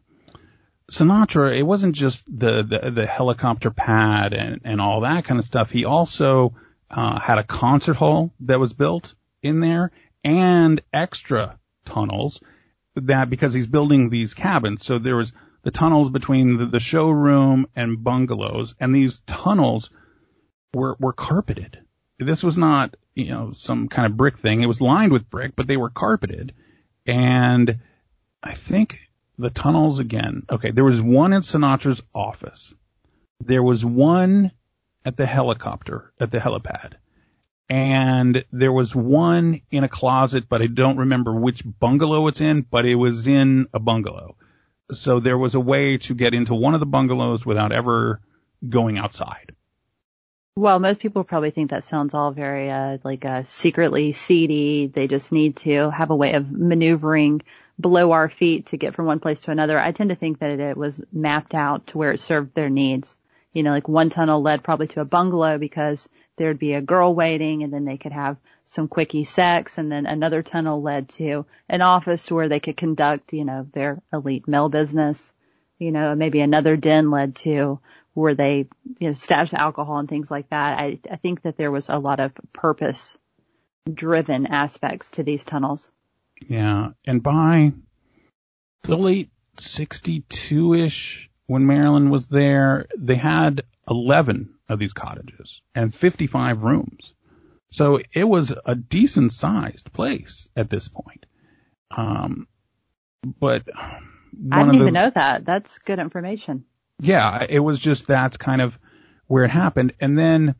Sinatra, it wasn't just the the, the helicopter pad and and all that kind of stuff. He also uh, had a concert hall that was built in there and extra tunnels that because he's building these cabins. So there was the tunnels between the, the showroom and bungalows, and these tunnels were were carpeted. This was not, you know, some kind of brick thing. It was lined with brick, but they were carpeted. And I think the tunnels again. Okay, there was one in Sinatra's office. There was one at the helicopter, at the helipad. And there was one in a closet, but I don't remember which bungalow it's in, but it was in a bungalow. So there was a way to get into one of the bungalows without ever going outside. Well, most people probably think that sounds all very, uh, like, uh, secretly seedy. They just need to have a way of maneuvering below our feet to get from one place to another. I tend to think that it was mapped out to where it served their needs. You know, like one tunnel led probably to a bungalow because there'd be a girl waiting and then they could have some quickie sex, and then another tunnel led to an office where they could conduct, you know, their elite male business. You know, maybe another den led to where they, you know, stash alcohol and things like that. I, I think that there was a lot of purpose driven aspects to these tunnels. Yeah. And by the late sixty-two-ish, when Marilyn was there, they had eleven of these cottages and fifty-five rooms. So it was a decent sized place at this point. Um, but one I didn't of the, even know that. That's good information. Yeah, it was just that's kind of where it happened. And then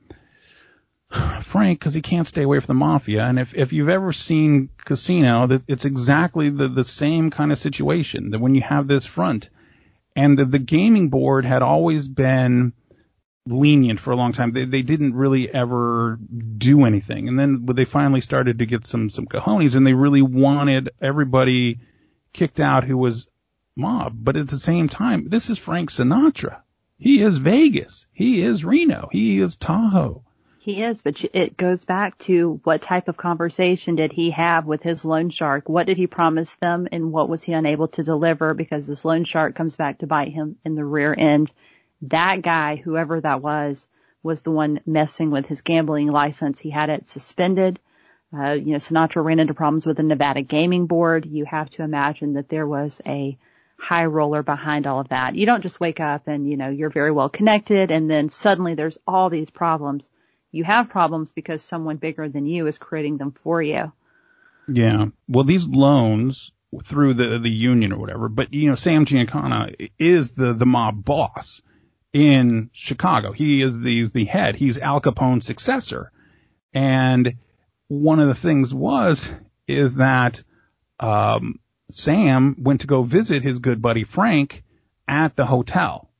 Frank, because he can't stay away from the mafia, and if if you've ever seen Casino, that it's exactly the the same kind of situation. That when you have this front, and the, the gaming board had always been lenient for a long time. They they didn't really ever do anything, and then when they finally started to get some some cojones, and they really wanted everybody kicked out who was mob. But at the same time, this is Frank Sinatra. He is Vegas. He is Reno. He is Tahoe. He is, but it goes back to what type of conversation did he have with his loan shark? What did he promise them, and what was he unable to deliver? Because this loan shark comes back to bite him in the rear end. That guy, whoever that was, was the one messing with his gambling license. He had it suspended. Uh, you know, Sinatra ran into problems with the Nevada Gaming Board. You have to imagine that there was a high roller behind all of that. You don't just wake up and, you know, you're very well connected and then suddenly there's all these problems. You have problems because someone bigger than you is creating them for you. Yeah. Well, these loans through the the union or whatever, but, you know, Sam Giancana is the, the mob boss in Chicago. He is the, the head. He's Al Capone's successor. And one of the things was, is that, um, Sam went to go visit his good buddy Frank at the hotel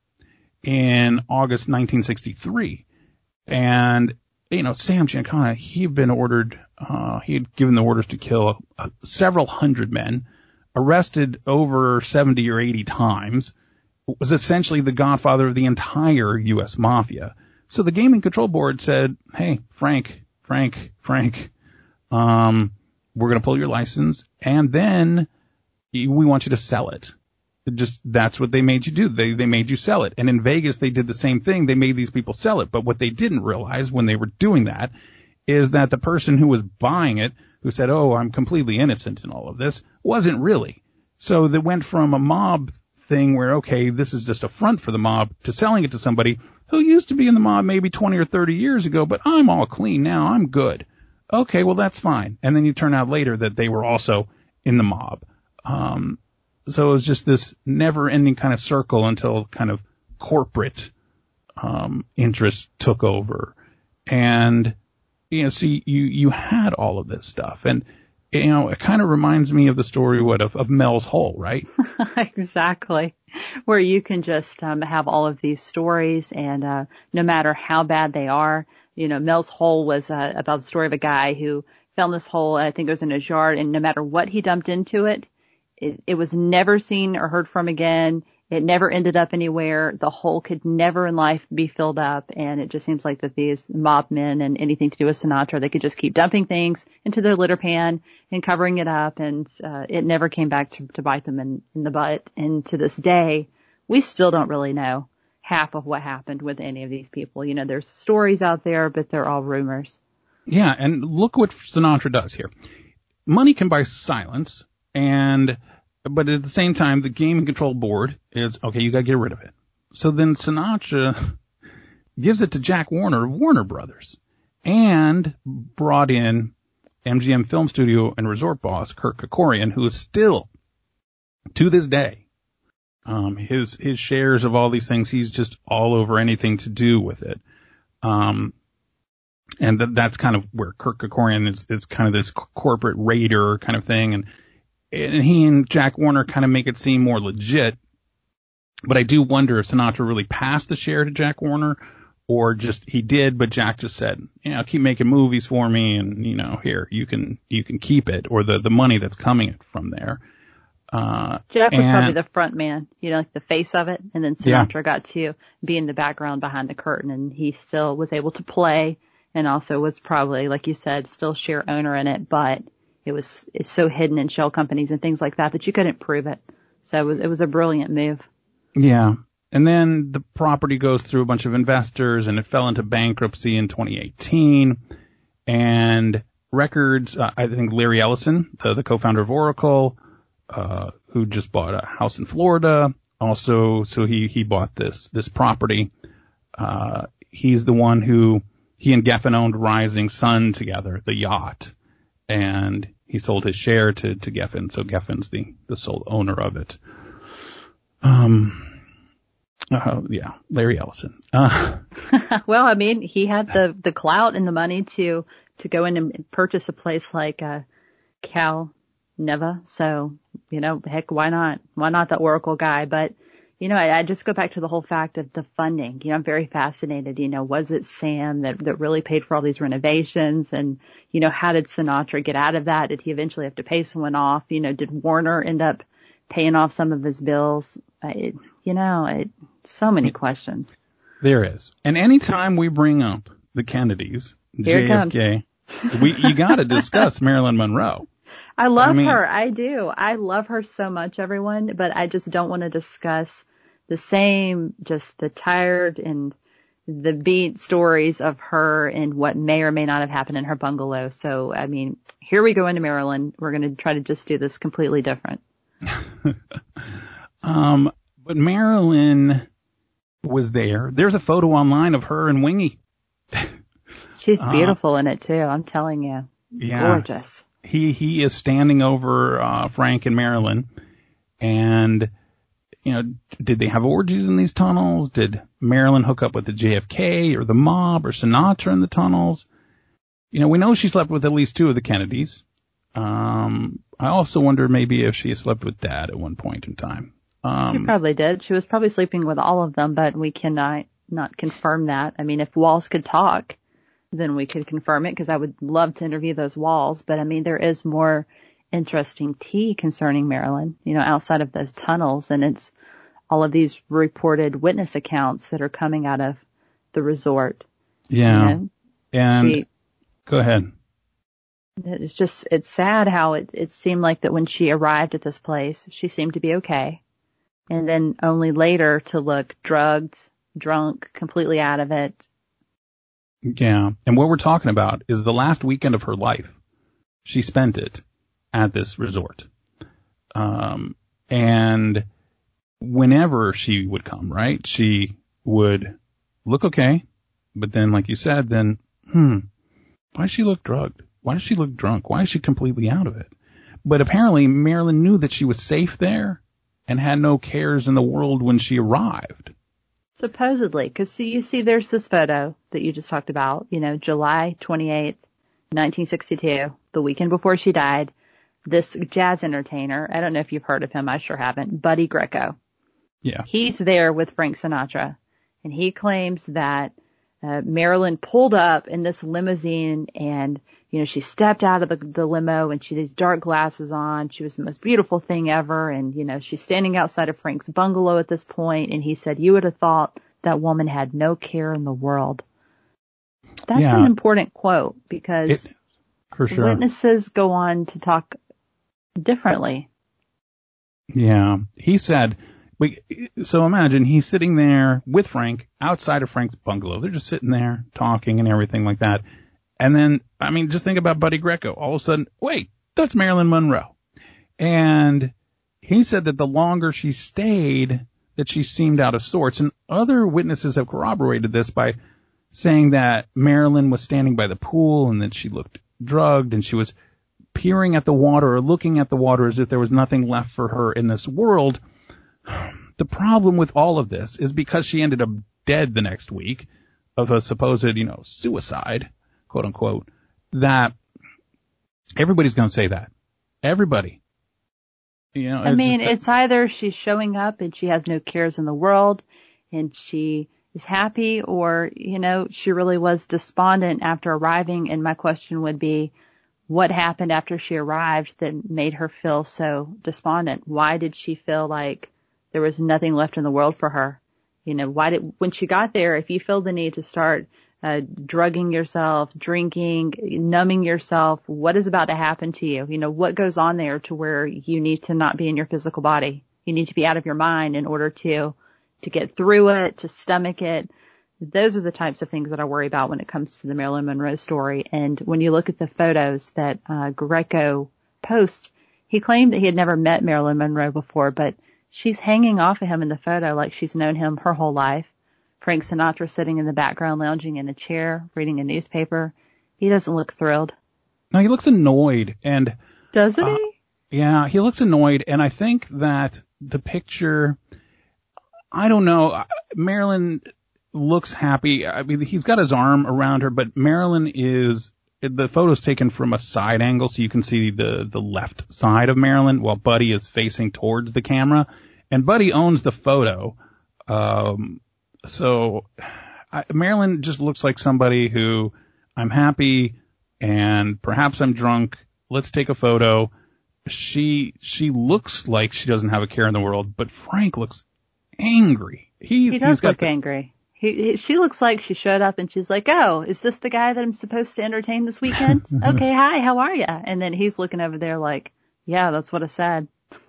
in August nineteen sixty-three. And, you know, Sam Giancana, he had been ordered, uh, he had given the orders to kill uh, several hundred men, arrested over seventy or eighty times, was essentially the godfather of the entire U S mafia. So the Gaming Control Board said, hey, Frank, Frank, Frank, um, we're going to pull your license, and then we want you to sell it. Just, that's what they made you do. They, they made you sell it. And in Vegas, they did the same thing. They made these people sell it. But what they didn't realize when they were doing that is that the person who was buying it, who said, oh, I'm completely innocent in all of this, wasn't really. So they went from a mob thing where, okay, this is just a front for the mob, to selling it to somebody who used to be in the mob maybe twenty or thirty years ago, but I'm all clean now. I'm good. Okay, well, that's fine. And then you turn out later that they were also in the mob. Um, so it was just this never-ending kind of circle until kind of corporate um, interest took over, and you know, so you you had all of this stuff, and you know, it kind of reminds me of the story what of, of Mel's Hole, right? Exactly, where you can just um, have all of these stories, and uh, no matter how bad they are, you know, Mel's Hole was uh, about the story of a guy who found this hole, I think it was in his yard, and no matter what he dumped into it, It, it was never seen or heard from again. It never ended up anywhere. The hole could never in life be filled up. And it just seems like that these mob men and anything to do with Sinatra, they could just keep dumping things into their litter pan and covering it up. And uh, it never came back to, to bite them in, in the butt. And to this day, we still don't really know half of what happened with any of these people. You know, there's stories out there, but they're all rumors. Yeah, and look what Sinatra does here. Money can buy silence, and but at the same time, the Gaming Control Board is, okay, you got to get rid of it. So then Sinatra gives it to Jack Warner, Warner Brothers, and brought in M G M Film Studio and Resort boss Kirk Kerkorian, who is still, to this day, um, his his shares of all these things, he's just all over anything to do with it. Um, and th- that's kind of where Kirk Kerkorian is, is kind of this corporate raider kind of thing, and and he and Jack Warner kind of make it seem more legit. But I do wonder if Sinatra really passed the share to Jack Warner, or just he did, but Jack just said, you know, keep making movies for me, and you know, here you can you can keep it, or the the money that's coming from there. Uh, Jack was and, probably the front man, you know, like the face of it, and then Sinatra yeah. got to be in the background behind the curtain, and he still was able to play, and also was probably, like you said, still share owner in it, but it was it's so hidden in shell companies and things like that that you couldn't prove it. So it was, it was a brilliant move. Yeah. And then the property goes through a bunch of investors, and it fell into bankruptcy in twenty eighteen. And records, uh, I think Larry Ellison, the, the co-founder of Oracle, uh, who just bought a house in Florida, also, so he, he bought this, this property. Uh, he's the one who, he and Geffen owned Rising Sun together, the yacht. And he sold his share to, to Geffen, so Geffen's the, the sole owner of it. Um, uh, yeah, Larry Ellison. Uh, well, I mean, he had the, the clout and the money to, to go in and purchase a place like, uh, Cal Neva. So, you know, heck, why not? Why not the Oracle guy? But, you know, I, I just go back to the whole fact of the funding. You know, I'm very fascinated. You know, was it Sam that, that really paid for all these renovations? And, you know, how did Sinatra get out of that? Did he eventually have to pay someone off? You know, did Warner end up paying off some of his bills? It, you know, it, so many questions. There is. And anytime we bring up the Kennedys, Here J F K, we, you got to discuss Marilyn Monroe. I love I mean, her. I do. I love her so much, everyone, but I just don't want to discuss the same, just the tired and the beat stories of her and what may or may not have happened in her bungalow. So, I mean, here we go into Marilyn. We're going to try to just do this completely different. um, but Marilyn was there. There's a photo online of her and Wingy. She's beautiful uh, in it too. I'm telling you. Yeah. Gorgeous. He, he is standing over, uh, Frank and Marilyn. And, you know, did they have orgies in these tunnels? Did Marilyn hook up with the J F K or the mob or Sinatra in the tunnels? You know, we know she slept with at least two of the Kennedys. Um, I also wonder maybe if she slept with Dad at one point in time. Um, she probably did. She was probably sleeping with all of them, but we cannot not confirm that. I mean, if Walls could talk, then we could confirm it, because I would love to interview those Walls. But I mean, there is more interesting tea concerning Marilyn, you know, outside of those tunnels, and it's all of these reported witness accounts that are coming out of the resort. Yeah. You know? And she, go ahead. It's just, it's sad how it, it seemed like that when she arrived at this place, she seemed to be okay. And then only later to look drugged, drunk, completely out of it. Yeah. And what we're talking about is the last weekend of her life. She spent it at this resort. Um, and whenever she would come, right, she would look okay. But then, like you said, then, hmm, why does she look drugged? Why does she look drunk? Why is she completely out of it? But apparently Marilyn knew that she was safe there and had no cares in the world when she arrived. Supposedly, because see, you see, there's this photo that you just talked about, you know, July twenty-eighth, nineteen sixty-two, the weekend before she died. This jazz entertainer, I don't know if you've heard of him, I sure haven't, Buddy Greco. Yeah. He's there with Frank Sinatra, and he claims that uh, Marilyn pulled up in this limousine and, you know, she stepped out of the, the limo and she had these dark glasses on. She was the most beautiful thing ever. And, you know, she's standing outside of Frank's bungalow at this point, and he said, you would have thought that woman had no care in the world. That's yeah. an important quote because it, for sure. witnesses go on to talk differently. Yeah. He said, we, so imagine he's sitting there with Frank outside of Frank's bungalow. They're just sitting there talking and everything like that. And then, I mean, just think about Buddy Greco. All of a sudden, wait, that's Marilyn Monroe. And he said that the longer she stayed, that she seemed out of sorts. And other witnesses have corroborated this by saying that Marilyn was standing by the pool and that she looked drugged and she was peering at the water or looking at the water as if there was nothing left for her in this world. The problem with all of this is because she ended up dead the next week of a supposed, you know, suicide, quote unquote, that everybody's going to say that. Everybody. You know, I mean, just, it's either she's showing up and she has no cares in the world and she is happy, or, you know, she really was despondent after arriving. And my question would be, what happened after she arrived that made her feel so despondent? Why did she feel like there was nothing left in the world for her? You know, why did, when she got there, if you feel the need to start uh, drugging yourself, drinking, numbing yourself, what is about to happen to you? You know, what goes on there to where you need to not be in your physical body? You need to be out of your mind in order to, to get through it, to stomach it. Those are the types of things that I worry about when it comes to the Marilyn Monroe story. And when you look at the photos that uh, Greco posts, he claimed that he had never met Marilyn Monroe before, but she's hanging off of him in the photo like she's known him her whole life. Frank Sinatra sitting in the background, lounging in a chair, reading a newspaper. He doesn't look thrilled. No, he looks annoyed. And doesn't uh, he? Yeah, he looks annoyed. And I think that the picture, I don't know, Marilyn looks happy. I mean, he's got his arm around her, but Marilyn is, the photo's taken from a side angle, so you can see the, the left side of Marilyn while Buddy is facing towards the camera. And Buddy owns the photo. Um, so I, Marilyn just looks like somebody who, I'm happy and perhaps I'm drunk. Let's take a photo. She, she looks like she doesn't have a care in the world, but Frank looks angry. He, he does he's got look the, angry. He, he, she looks like she showed up and she's like, oh, is this the guy that I'm supposed to entertain this weekend? Okay, hi, how are you? And then he's looking over there like, yeah, that's what I said.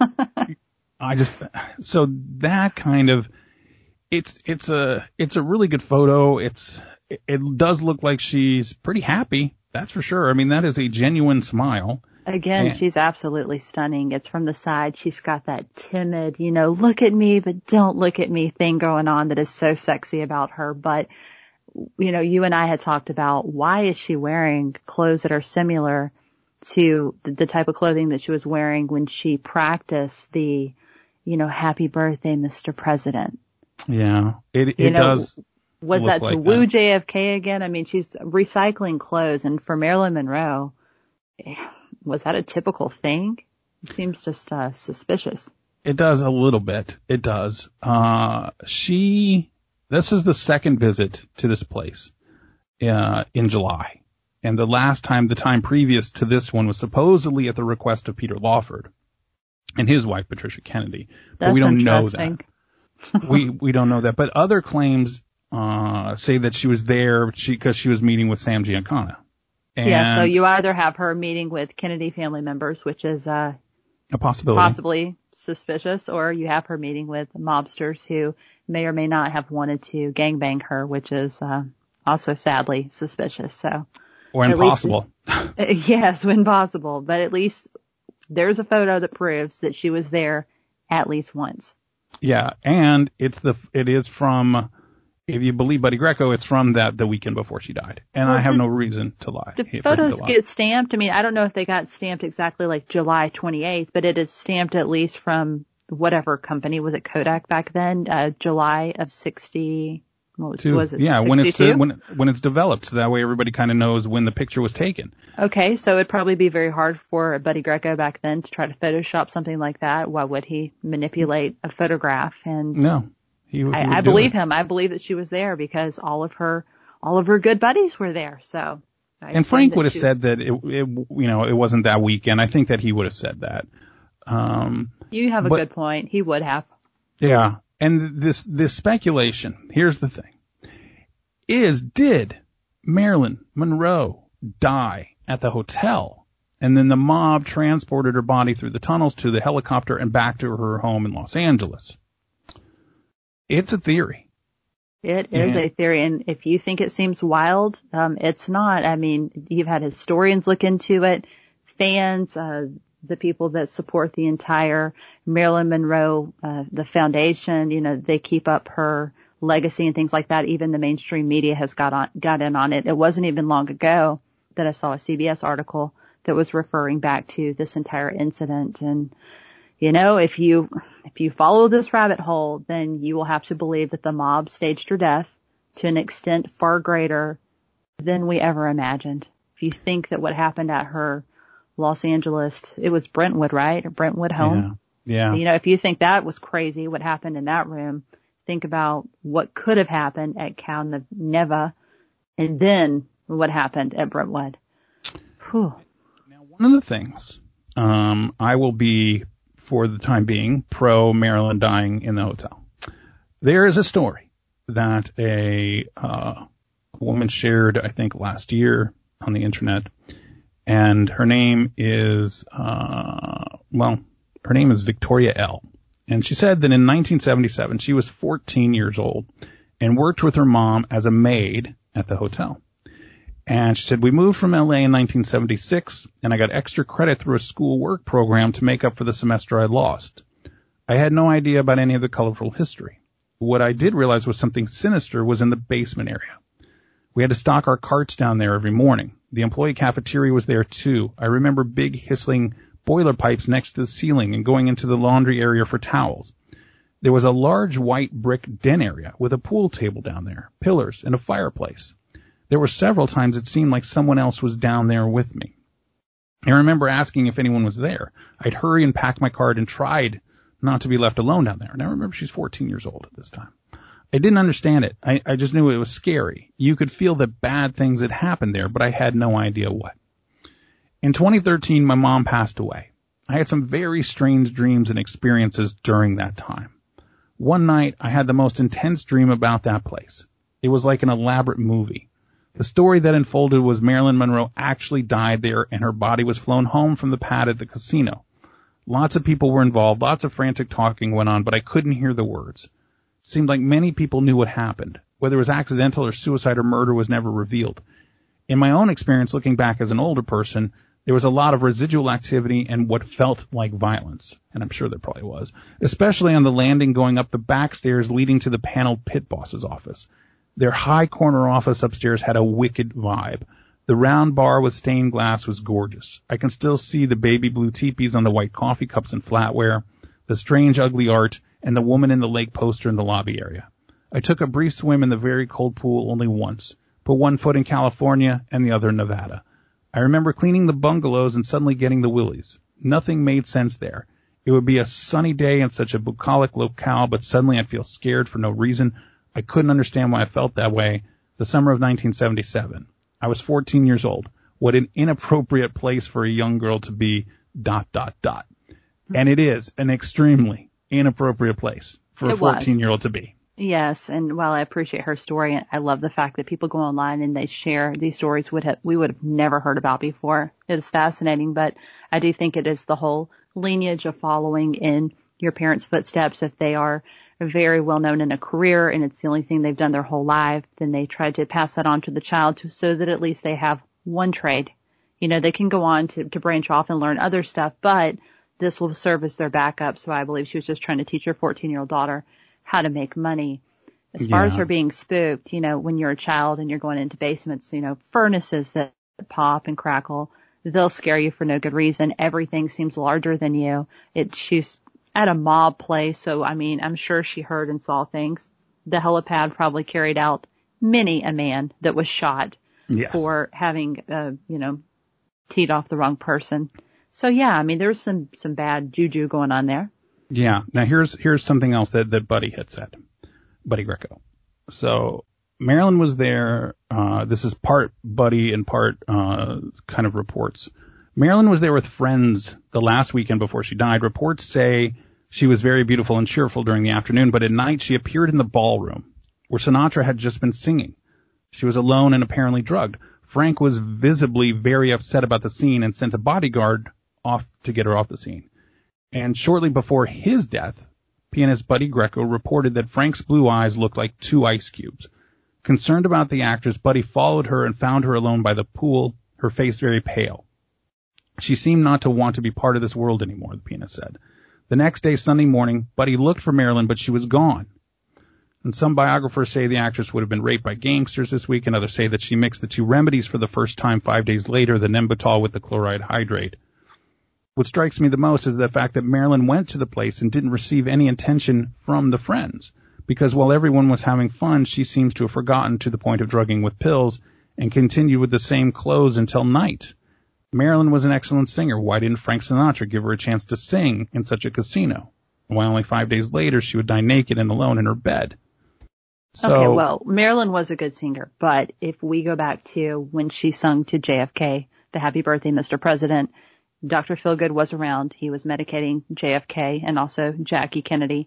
I just, so that kind of, it's, it's a, it's a really good photo. It's, it, it does look like she's pretty happy. That's for sure. I mean, that is a genuine smile. Again, and she's absolutely stunning. It's from the side. She's got that timid, you know, look at me, but don't look at me thing going on that is so sexy about her. But, you know, you and I had talked about why is she wearing clothes that are similar to the, the type of clothing that she was wearing when she practiced the, you know, happy birthday, Mister President. Yeah, it, it you know, does. Was that like to woo that. J F K again? I mean, she's recycling clothes. And for Marilyn Monroe, was that a typical thing? It seems just uh, suspicious. It does a little bit. It does. Uh, she, this is the second visit to this place, uh, in July. And the last time, the time previous to this one was supposedly at the request of Peter Lawford and his wife, Patricia Kennedy. That's but we don't know interesting. that. we, we don't know that. But other claims, uh, say that she was there she, cause she was meeting with Sam Giancana. And yeah, so you either have her meeting with Kennedy family members, which is uh, a possibility, possibly suspicious, or you have her meeting with mobsters who may or may not have wanted to gangbang her, which is uh, also sadly suspicious. So, or impossible. Least, yes, when possible. But at least there's a photo that proves that she was there at least once. Yeah, and it's the it is from. If you believe Buddy Greco, it's from that the weekend before she died. And well, I have did, no reason to lie. The photos lie. get stamped. I mean, I don't know if they got stamped exactly like July twenty-eighth, but it is stamped at least from whatever company. Was it Kodak back then? Uh, July of sixty, what was, was it? Yeah, sixty-two? when it's, de- when, when it's developed. So that way everybody kind of knows when the picture was taken. Okay, so it'd probably be very hard for Buddy Greco back then to try to Photoshop something like that. Why would he manipulate a photograph? And no. He, he I, I believe it. him. I believe that she was there because all of her all of her good buddies were there. So, I and Frank would have she, said that it, it, you know, it wasn't that weekend. I think that he would have said that. Um, you have a but, good point. He would have. Yeah. And this, this speculation, here's the thing, is did Marilyn Monroe die at the hotel? And then the mob transported her body through the tunnels to the helicopter and back to her home in Los Angeles. It's a theory. It is yeah. a theory. And if you think it seems wild, um, it's not. I mean, you've had historians look into it, fans, uh, the people that support the entire Marilyn Monroe, uh, the foundation, you know, they keep up her legacy and things like that. Even the mainstream media has got on, got in on it. It wasn't even long ago that I saw a C B S article that was referring back to this entire incident. And, you know, if you, if you follow this rabbit hole, then you will have to believe that the mob staged her death to an extent far greater than we ever imagined. If you think that what happened at her Los Angeles, it was Brentwood, right? Or Brentwood home. Yeah. Yeah. You know, if you think that was crazy, what happened in that room, think about what could have happened at Cal Neva and then what happened at Brentwood. Whew. Now, one of the things, um, I will be, for the time being, pro Marilyn dying in the hotel. There is a story that a, uh, woman shared, I think, last year on the internet. And her name is, uh, well, her name is Victoria L. And she said that in nineteen seventy-seven, she was fourteen years old and worked with her mom as a maid at the hotel. And she said, we moved from L A in nineteen seventy-six, and I got extra credit through a school work program to make up for the semester I lost. I had no idea about any of the colorful history. What I did realize was something sinister was in the basement area. We had to stock our carts down there every morning. The employee cafeteria was there too. I remember big hissing boiler pipes next to the ceiling and going into the laundry area for towels. There was a large white brick den area with a pool table down there, pillars, and a fireplace. There were several times it seemed like someone else was down there with me. I remember asking if anyone was there. I'd hurry and pack my cart and tried not to be left alone down there. And I remember she's fourteen years old at this time. I didn't understand it. I, I just knew it was scary. You could feel that bad things had happened there, but I had no idea what. In twenty thirteen, my mom passed away. I had some very strange dreams and experiences during that time. One night, I had the most intense dream about that place. It was like an elaborate movie. The story that unfolded was Marilyn Monroe actually died there and her body was flown home from the pad at the casino. Lots of people were involved, lots of frantic talking went on, but I couldn't hear the words. It seemed like many people knew what happened. Whether it was accidental or suicide or murder was never revealed. In my own experience, looking back as an older person, there was a lot of residual activity and what felt like violence, and I'm sure there probably was, especially on the landing going up the back stairs leading to the paneled pit boss's office. Their high corner office upstairs had a wicked vibe. The round bar with stained glass was gorgeous. I can still see the baby blue teepees on the white coffee cups and flatware, the strange ugly art, and the woman in the lake poster in the lobby area. I took a brief swim in the very cold pool only once, put one foot in California and the other in Nevada. I remember cleaning the bungalows and suddenly getting the willies. Nothing made sense there. It would be a sunny day in such a bucolic locale, but suddenly I'd feel scared for no reason. I couldn't understand why I felt that way. The summer of nineteen seventy-seven. I was fourteen years old. What an inappropriate place for a young girl to be, dot, dot, dot. And it is an extremely inappropriate place for a fourteen-year-old to be. Yes, and while I appreciate her story, I love the fact that people go online and they share these stories would have, we would have never heard about before. It is fascinating, but I do think it is the whole lineage of following in your parents' footsteps. If they are very well known in a career and it's the only thing they've done their whole life, then they try to pass that on to the child to, so that at least they have one trade. You know, they can go on to, to branch off and learn other stuff, but this will serve as their backup. So I believe she was just trying to teach her fourteen-year-old daughter how to make money. As far yeah. as her being spooked, you know, when you're a child and you're going into basements, you know, furnaces that pop and crackle, they'll scare you for no good reason. Everything seems larger than you. It, she's at a mob place, so, I mean, I'm sure she heard and saw things. The helipad probably carried out many a man that was shot yes. for having, uh, you know, teed off the wrong person. So, yeah, I mean, there's some, some bad juju going on there. Yeah. Now, here's here's something else that, that Buddy had said, Buddy Greco. So, Marilyn was there Uh, this is part Buddy and part uh, kind of reports. Marilyn was there with friends the last weekend before she died. Reports say she was very beautiful and cheerful during the afternoon, but at night she appeared in the ballroom where Sinatra had just been singing. She was alone and apparently drugged. Frank was visibly very upset about the scene and sent a bodyguard off to get her off the scene. And shortly before his death, pianist Buddy Greco reported that Frank's blue eyes looked like two ice cubes. Concerned about the actress, Buddy followed her and found her alone by the pool, her face very pale. She seemed not to want to be part of this world anymore, the pianist said. The next day, Sunday morning, Buddy looked for Marilyn, but she was gone. And some biographers say the actress would have been raped by gangsters this week, and others say that she mixed the two remedies for the first time five days later, the Nembutal with the chloride hydrate. What strikes me the most is the fact that Marilyn went to the place and didn't receive any attention from the friends, because while everyone was having fun, she seems to have forgotten to the point of drugging with pills and continued with the same clothes until night. Marilyn was an excellent singer. Why didn't Frank Sinatra give her a chance to sing in such a casino? Why only five days later she would die naked and alone in her bed? So, okay, well, Marilyn was a good singer, but if we go back to when she sung to J F K, the Happy Birthday, Mister President, Doctor Feelgood was around. He was medicating J F K and also Jackie Kennedy.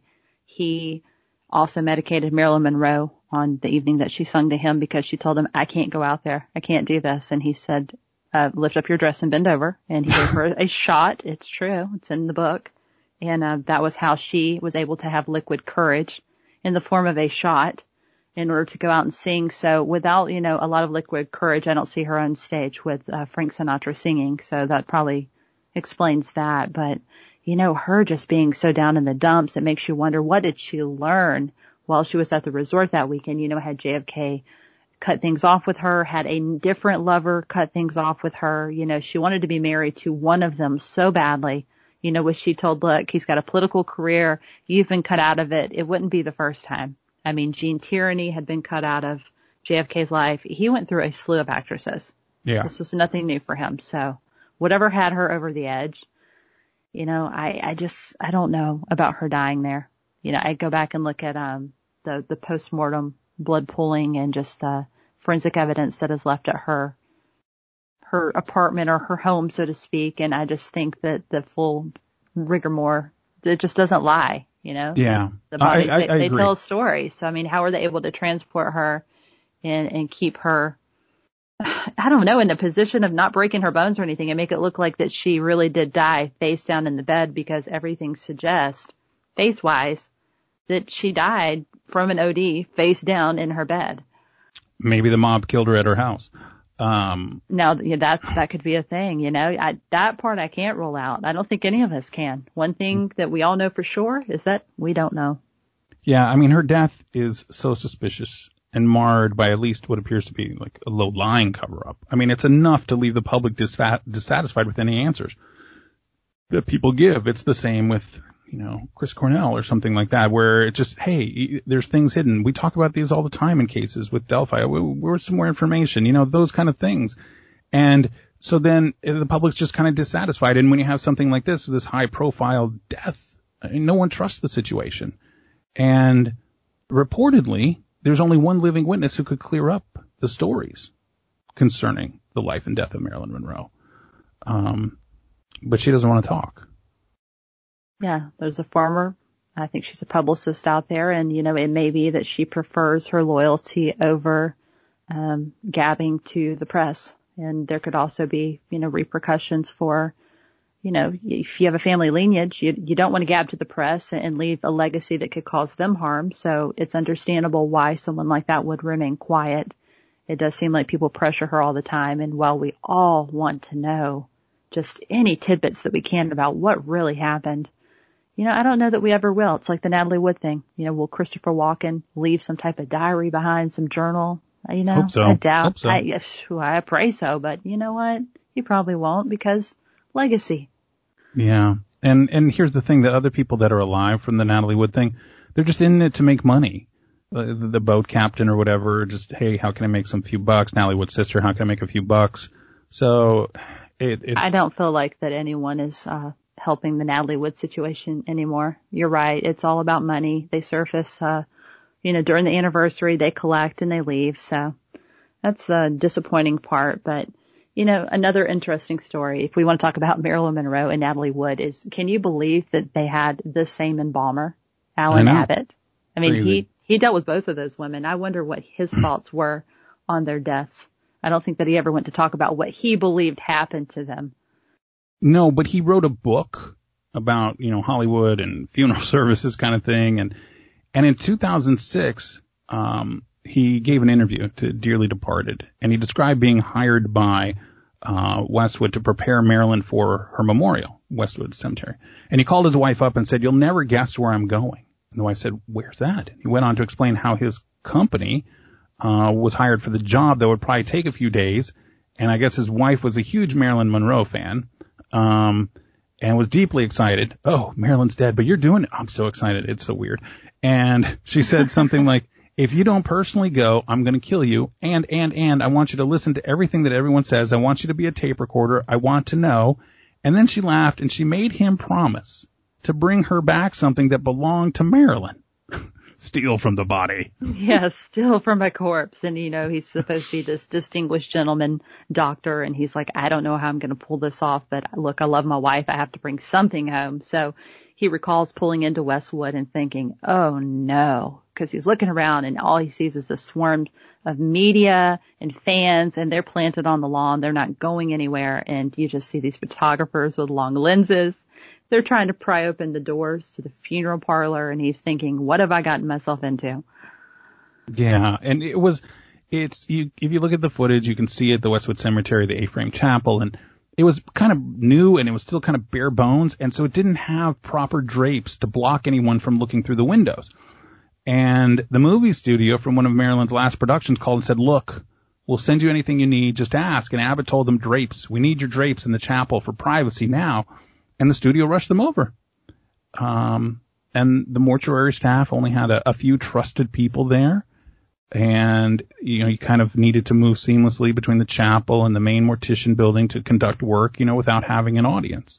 He also medicated Marilyn Monroe on the evening that she sung to him because she told him, I can't go out there. I can't do this. And he said, uh, lift up your dress and bend over. And he gave her a shot. It's true. It's in the book. And uh, that was how she was able to have liquid courage in the form of a shot in order to go out and sing. So without, you know, a lot of liquid courage, I don't see her on stage with uh, Frank Sinatra singing. So that probably explains that. But, you know, her just being so down in the dumps, it makes you wonder, what did she learn while she was at the resort that weekend? You know, had J F K cut things off with her, had a different lover cut things off with her. You know, she wanted to be married to one of them so badly. You know, was she told, look, he's got a political career, you've been cut out of it, it wouldn't be the first time. I mean, Gene Tierney had been cut out of J F K's life. He went through a slew of actresses. Yeah. This was nothing new for him. So whatever had her over the edge, you know, I, I just, I don't know about her dying there. You know, I go back and look at um the, the post-mortem blood pooling and just the forensic evidence that is left at her, her apartment or her home, so to speak. And I just think that the full rigmarole, it just doesn't lie. You know, yeah, the bodies, I, I, they, I they agree. tell a story. So, I mean, how are they able to transport her and, and keep her, I don't know, in a position of not breaking her bones or anything and make it look like that she really did die face down in the bed, because everything suggests, face wise, that she died from an O D face down in her bed. Maybe the mob killed her at her house. Um, now, yeah, that's, that could be a thing, you know, I, that part I can't rule out. I don't think any of us can. One thing that we all know for sure is that we don't know. Yeah, I mean, her death is so suspicious and marred by at least what appears to be like a low-lying cover-up. I mean, it's enough to leave the public disfa- dissatisfied with any answers that people give. It's the same with, you know, Chris Cornell or something like that, where it's just, hey, there's things hidden. We talk about these all the time in cases with Delphi. Where's some more information? You know, those kind of things. And so then the public's just kind of dissatisfied. And when you have something like this, this high-profile death, I mean, no one trusts the situation. And reportedly, there's only one living witness who could clear up the stories concerning the life and death of Marilyn Monroe. Um, but she doesn't want to talk. Yeah, there's a former, I think she's a publicist out there, and, you know, it may be that she prefers her loyalty over um, gabbing to the press. And there could also be, you know, repercussions for, you know, if you have a family lineage, you, you don't want to gab to the press and leave a legacy that could cause them harm. So it's understandable why someone like that would remain quiet. It does seem like people pressure her all the time. And while we all want to know just any tidbits that we can about what really happened, you know, I don't know that we ever will. It's like the Natalie Wood thing. You know, will Christopher Walken leave some type of diary behind, some journal? You know, Hope so. I doubt. Hope so. I, I pray so, but you know what? He probably won't, because legacy. Yeah. And, and here's the thing, the other people that are alive from the Natalie Wood thing, they're just in it to make money. The, the boat captain or whatever, just, hey, how can I make some few bucks? Natalie Wood's sister, how can I make a few bucks? So it, it's. I don't feel like that anyone is, uh, helping the Natalie Wood situation anymore. You're right. It's all about money. They surface, uh, you know, during the anniversary, they collect and they leave. So, That's the disappointing part. But, you know, another interesting story, if we want to talk about Marilyn Monroe and Natalie Wood, is can you believe that they had the same embalmer, Alan Abbott? I mean, Crazy. he, he dealt with both of those women. I wonder what his thoughts were on their deaths. I don't think that he ever went to talk about what he believed happened to them. No, but he wrote a book about, you know, Hollywood and funeral services kind of thing. And, and in two thousand six, um, he gave an interview to Dearly Departed, and he described being hired by, uh, Westwood to prepare Marilyn for her memorial, Westwood Cemetery. And he called his wife up and said, "You'll never guess where I'm going." And the wife said, "Where's that?" He went on to explain how his company, uh, was hired for the job that would probably take a few days. And I guess his wife was a huge Marilyn Monroe fan. Um, and was deeply excited. "Oh, Marilyn's dead, but you're doing it." I'm so excited. It's so weird. And she said something like, "If you don't personally go, I'm going to kill you. And, and, and I want you to listen to everything that everyone says. I want you to be a tape recorder. I want to know." And then she laughed and she made him promise to bring her back something that belonged to Marilyn. Steal from the body. Yes, steal from a corpse. And, you know, he's supposed to be this distinguished gentleman doctor. And he's like, "I don't know how I'm going to pull this off, but look, I love my wife. I have to bring something home." So he recalls pulling into Westwood and thinking, "Oh no," because he's looking around and all he sees is the swarms of media and fans, and they're planted on the lawn. They're not going anywhere. And you just see these photographers with long lenses. They're trying to pry open the doors to the funeral parlor, and he's thinking, what have I gotten myself into? Yeah, and it was, it's, you, if you look at the footage, you can see at the Westwood Cemetery, the A-frame chapel, and it was kind of new and it was still kind of bare bones, and so it didn't have proper drapes to block anyone from looking through the windows. And the movie studio from one of Marilyn's last productions called and said, "Look, we'll send you anything you need, just ask." And Abbott told them, "Drapes. We need your drapes in the chapel for privacy now." And the studio rushed them over. Um, and the mortuary staff only had a, a few trusted people there. And, you know, you kind of needed to move seamlessly between the chapel and the main mortician building to conduct work, you know, without having an audience.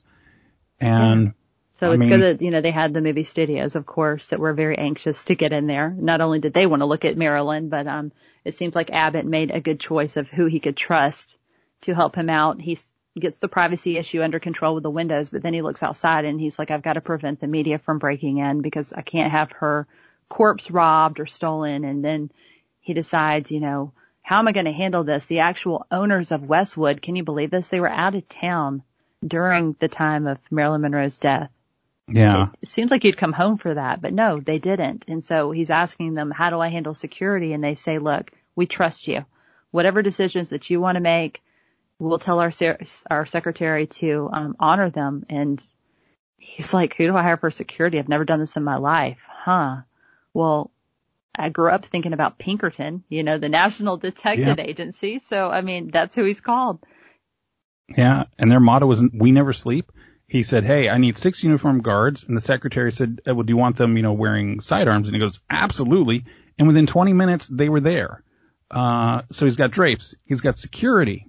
And yeah. So I it's mean, good that, you know, they had the movie studios, of course, that were very anxious to get in there. Not only did they want to look at Marilyn, but um, it seems like Abbott made a good choice of who he could trust to help him out. He's gets the privacy issue under control with the windows, but then he looks outside and he's like, "I've got to prevent the media from breaking in because I can't have her corpse robbed or stolen." And then he decides, you know, how am I going to handle this? The actual owners of Westwood, can you believe this? They were out of town during the time of Marilyn Monroe's death. yeah. It seems like you'd come home for that, but no, they didn't. And so he's asking them, how do I handle security? And they say, "Look, we trust you. Whatever decisions that you want to make, we'll tell our our secretary to um, honor them." And he's like, "Who do I hire for security? I've never done this in my life." Huh. Well, I grew up thinking about Pinkerton, you know, the National Detective Yeah. Agency. So, I mean, that's who he's called. Yeah. And their motto was, "We never sleep." He said, "Hey, I need six uniformed guards." And the secretary said, "Well, do you want them, you know, wearing sidearms?" And he goes, "Absolutely." And within twenty minutes, they were there. Uh, so he's got drapes. He's got security.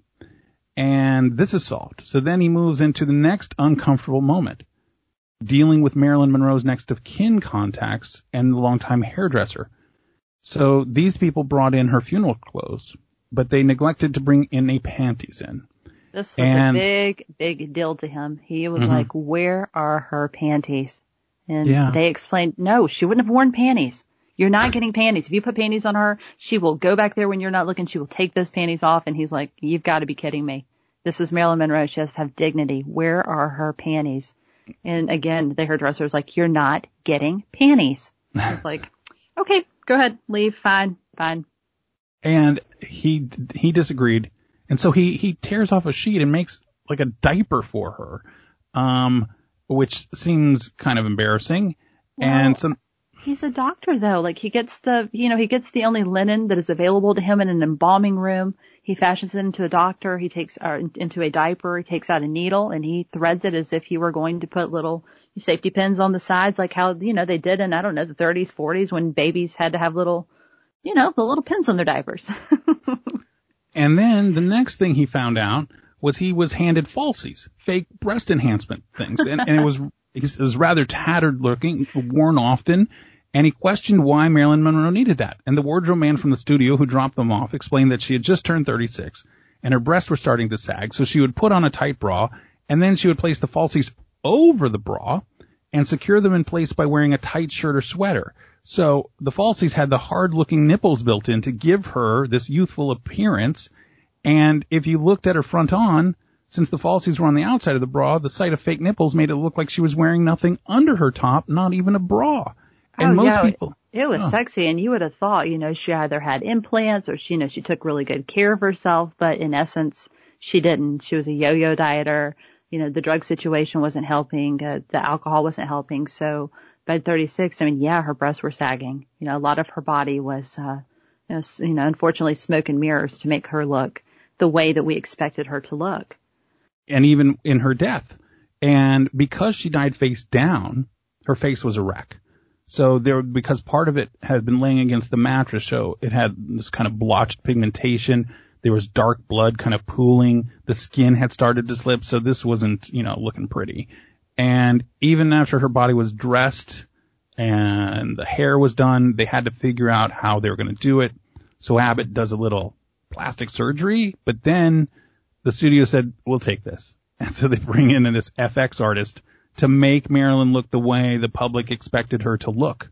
And this is solved. So then he moves into the next uncomfortable moment, dealing with Marilyn Monroe's next of kin contacts and the longtime hairdresser. So these people brought in her funeral clothes, but they neglected to bring in a panties in. This was and, a big, big deal to him. He was mm-hmm. like, "Where are her panties?" And yeah. they explained, "No, she wouldn't have worn panties. You're not getting panties. If you put panties on her, she will go back there when you're not looking. She will take those panties off." And he's like, "You've got to be kidding me. This is Marilyn Monroe. She has to have dignity. Where are her panties?" And again, the hairdresser was like, "You're not getting panties." I was like, "Okay, go ahead. Leave. Fine. Fine." And he, he disagreed. And so he, he tears off a sheet and makes like a diaper for her, um, which seems kind of embarrassing. Well, and some, he's a doctor though. Like he gets the, you know, he gets the only linen that is available to him in an embalming room. He fashions it into a doctor. He takes, uh, into a diaper. He takes out a needle and he threads it as if he were going to put little safety pins on the sides, like how, you know, they did in, I don't know, the thirties, forties when babies had to have little, you know, the little pins on their diapers. And then the next thing he found out was he was handed falsies, fake breast enhancement things. And, and it was, it was rather tattered looking, worn often. And he questioned why Marilyn Monroe needed that. And the wardrobe man from the studio who dropped them off explained that she had just turned thirty-six and her breasts were starting to sag. So she would put on a tight bra and then she would place the falsies over the bra and secure them in place by wearing a tight shirt or sweater. So the falsies had the hard-looking nipples built in to give her this youthful appearance. And if you looked at her front on, since the falsies were on the outside of the bra, the sight of fake nipples made it look like she was wearing nothing under her top, not even a bra. And oh, most yeah, people... It was oh. sexy, and you would have thought, you know, she either had implants or she, you know, she took really good care of herself, but in essence, she didn't. She was a yo-yo dieter. You know, the drug situation wasn't helping. Uh, the alcohol wasn't helping. So by thirty-six, I mean, yeah, her breasts were sagging. You know, a lot of her body was, uh, you know, you know, unfortunately smoke and mirrors to make her look the way that we expected her to look. And even in her death. And because she died face down, her face was a wreck. So there, because part of it had been laying against the mattress, so it had this kind of blotched pigmentation. There was dark blood kind of pooling. The skin had started to slip, so this wasn't, you know, looking pretty. And even after her body was dressed and the hair was done, they had to figure out how they were going to do it. So Abbott does a little plastic surgery, but then the studio said, we'll take this. And so they bring in this F X artist to make Marilyn look the way the public expected her to look.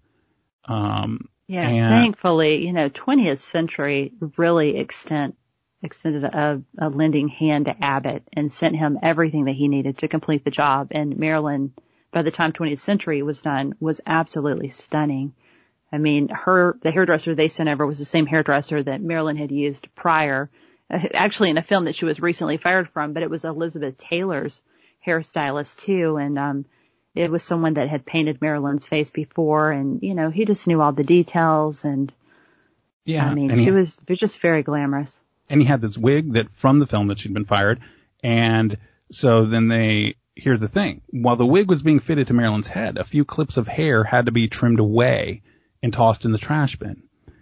Um, yeah, and thankfully, you know, twentieth century really extend, extended a, a lending hand to Abbott and sent him everything that he needed to complete the job. And Marilyn, by the time twentieth century was done, was absolutely stunning. I mean, her, the hairdresser they sent over was the same hairdresser that Marilyn had used prior, actually in a film that she was recently fired from, but it was Elizabeth Taylor's hairstylist too. And, um, it was someone that had painted Marilyn's face before. And, you know, he just knew all the details. And yeah, I mean, she he, was, was just very glamorous. And he had this wig that from the film that she'd been fired. And so then they, here's the thing. While the wig was being fitted to Marilyn's head, a few clips of hair had to be trimmed away and tossed in the trash bin.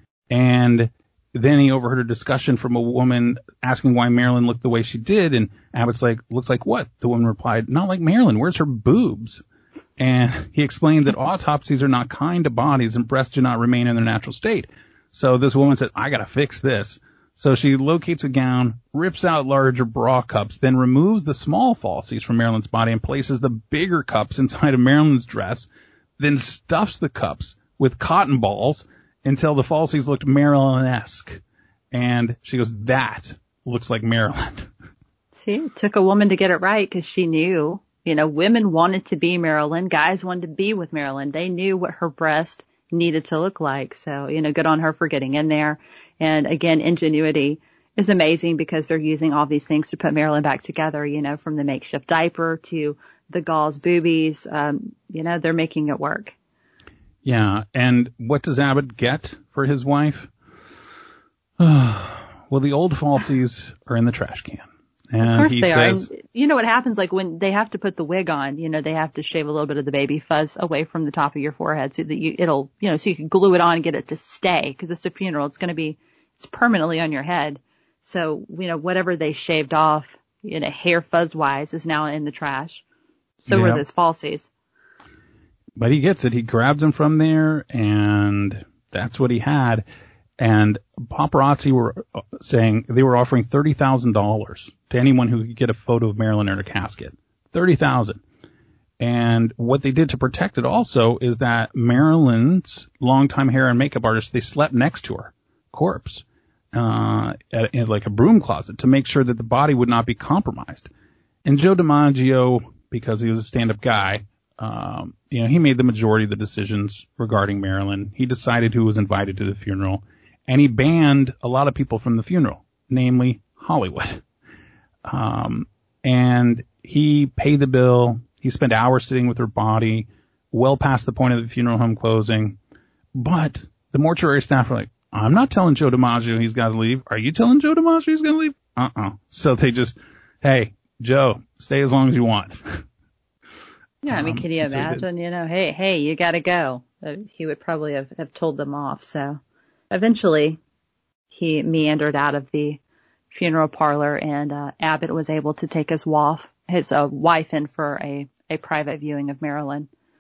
And then he overheard a discussion from a woman asking why Marilyn looked the way she did. And Abbott's like, looks like what? The woman replied, not like Marilyn. Where's her boobs? And he explained that autopsies are not kind to bodies and breasts do not remain in their natural state. So this woman said, I got to fix this. So she locates a gown, rips out larger bra cups, then removes the small falsies from Marilyn's body and places the bigger cups inside of Marilyn's dress, then stuffs the cups with cotton balls until the falsies looked Marilyn-esque. And she goes, that looks like Marilyn. See, it took a woman to get it right because she knew, you know, women wanted to be Marilyn. Guys wanted to be with Marilyn. They knew what her breast needed to look like. So, you know, good on her for getting in there. And again, ingenuity is amazing because they're using all these things to put Marilyn back together, you know, from the makeshift diaper to the gauze boobies. Um, you know, they're making it work. Yeah, and what does Abbott get for his wife? Well, the old falsies are in the trash can. And of course he they says, are. And you know what happens, like when they have to put the wig on, you know, they have to shave a little bit of the baby fuzz away from the top of your forehead so that you, it'll, you know, so you can glue it on and get it to stay because it's a funeral. It's going to be, it's permanently on your head. So, you know, whatever they shaved off, you know, hair fuzz wise is now in the trash. So yeah. were those falsies. But he gets it. He grabs them from there, and that's what he had. And paparazzi were saying they were offering thirty thousand dollars to anyone who could get a photo of Marilyn in her casket. thirty thousand dollars. And what they did to protect it also is that Marilyn's longtime hair and makeup artist, they slept next to her corpse, uh, at, in like a broom closet to make sure that the body would not be compromised. And Joe DiMaggio, because he was a stand-up guy, Um, you know, he made the majority of the decisions regarding Marilyn. He decided who was invited to the funeral, and he banned a lot of people from the funeral, namely Hollywood. Um, and he paid the bill. He spent hours sitting with her body, well past the point of the funeral home closing. But the mortuary staff were like, I'm not telling Joe DiMaggio he's got to leave. Are you telling Joe DiMaggio he's going to leave? Uh-uh. So they just, hey, Joe, stay as long as you want. Yeah, I mean, can you imagine, you know, hey, hey, you got to go. Uh, he would probably have, have told them off. So eventually he meandered out of the funeral parlor and uh, Abbott was able to take his wife, his uh, wife in for a, a private viewing of Marilyn.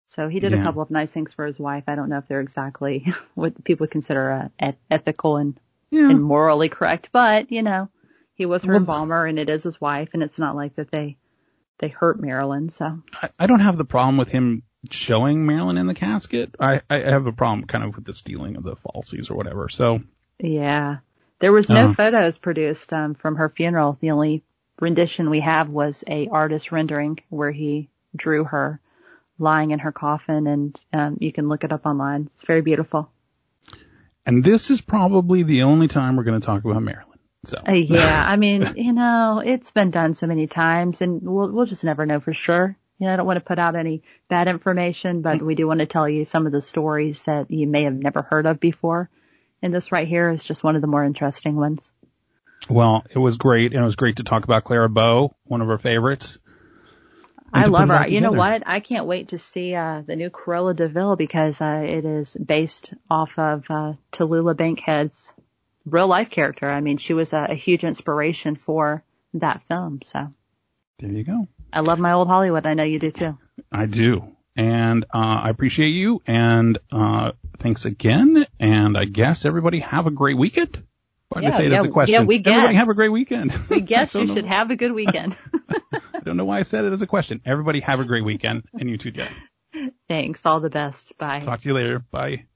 So he did a Yeah. couple of nice things for his wife. I don't know if they're exactly what people would consider uh, eth- ethical and, Yeah. and morally correct, but you know, he was her Well- embalmer and it is his wife, and it's not like that they they hurt Marilyn. So I, I don't have the problem with him showing Marilyn in the casket. I, I have a problem kind of with the stealing of the falsies or whatever. So yeah, there was no Uh. photos produced um, from her funeral. The only rendition we have was a artist rendering where he drew her lying in her coffin, and um, you can look it up online. It's very beautiful. and this is probably the only time we're going to talk about Marilyn. So Uh, yeah, I mean, you know, it's been done so many times, and we'll we'll just never know for sure. You know, I don't want to put out any bad information, but we do want to tell you some of the stories that you may have never heard of before. And this right here is just one of the more interesting ones. Well, it was great, and it was great to talk about Clara Bow, one of our favorites. and I to put love it all her. You know together. what? I can't wait to see uh, the new Cruella de Vil, because uh, it is based off of uh, Tallulah Bankhead's real life character. I mean, she was a, a huge inspiration for that film. So There you go. I love my old Hollywood. I know you do too. I do. And uh, I appreciate you, and uh, thanks again. And I guess everybody have a great weekend. Why did I Yeah, say it yeah, as a question? yeah, we Everybody guess. have a great weekend. I guess I you don't should know- have a good weekend. I don't know why I said it as a question. Everybody have a great weekend, and you too, Jen. Thanks. All the best. Bye. Talk to you later. Bye.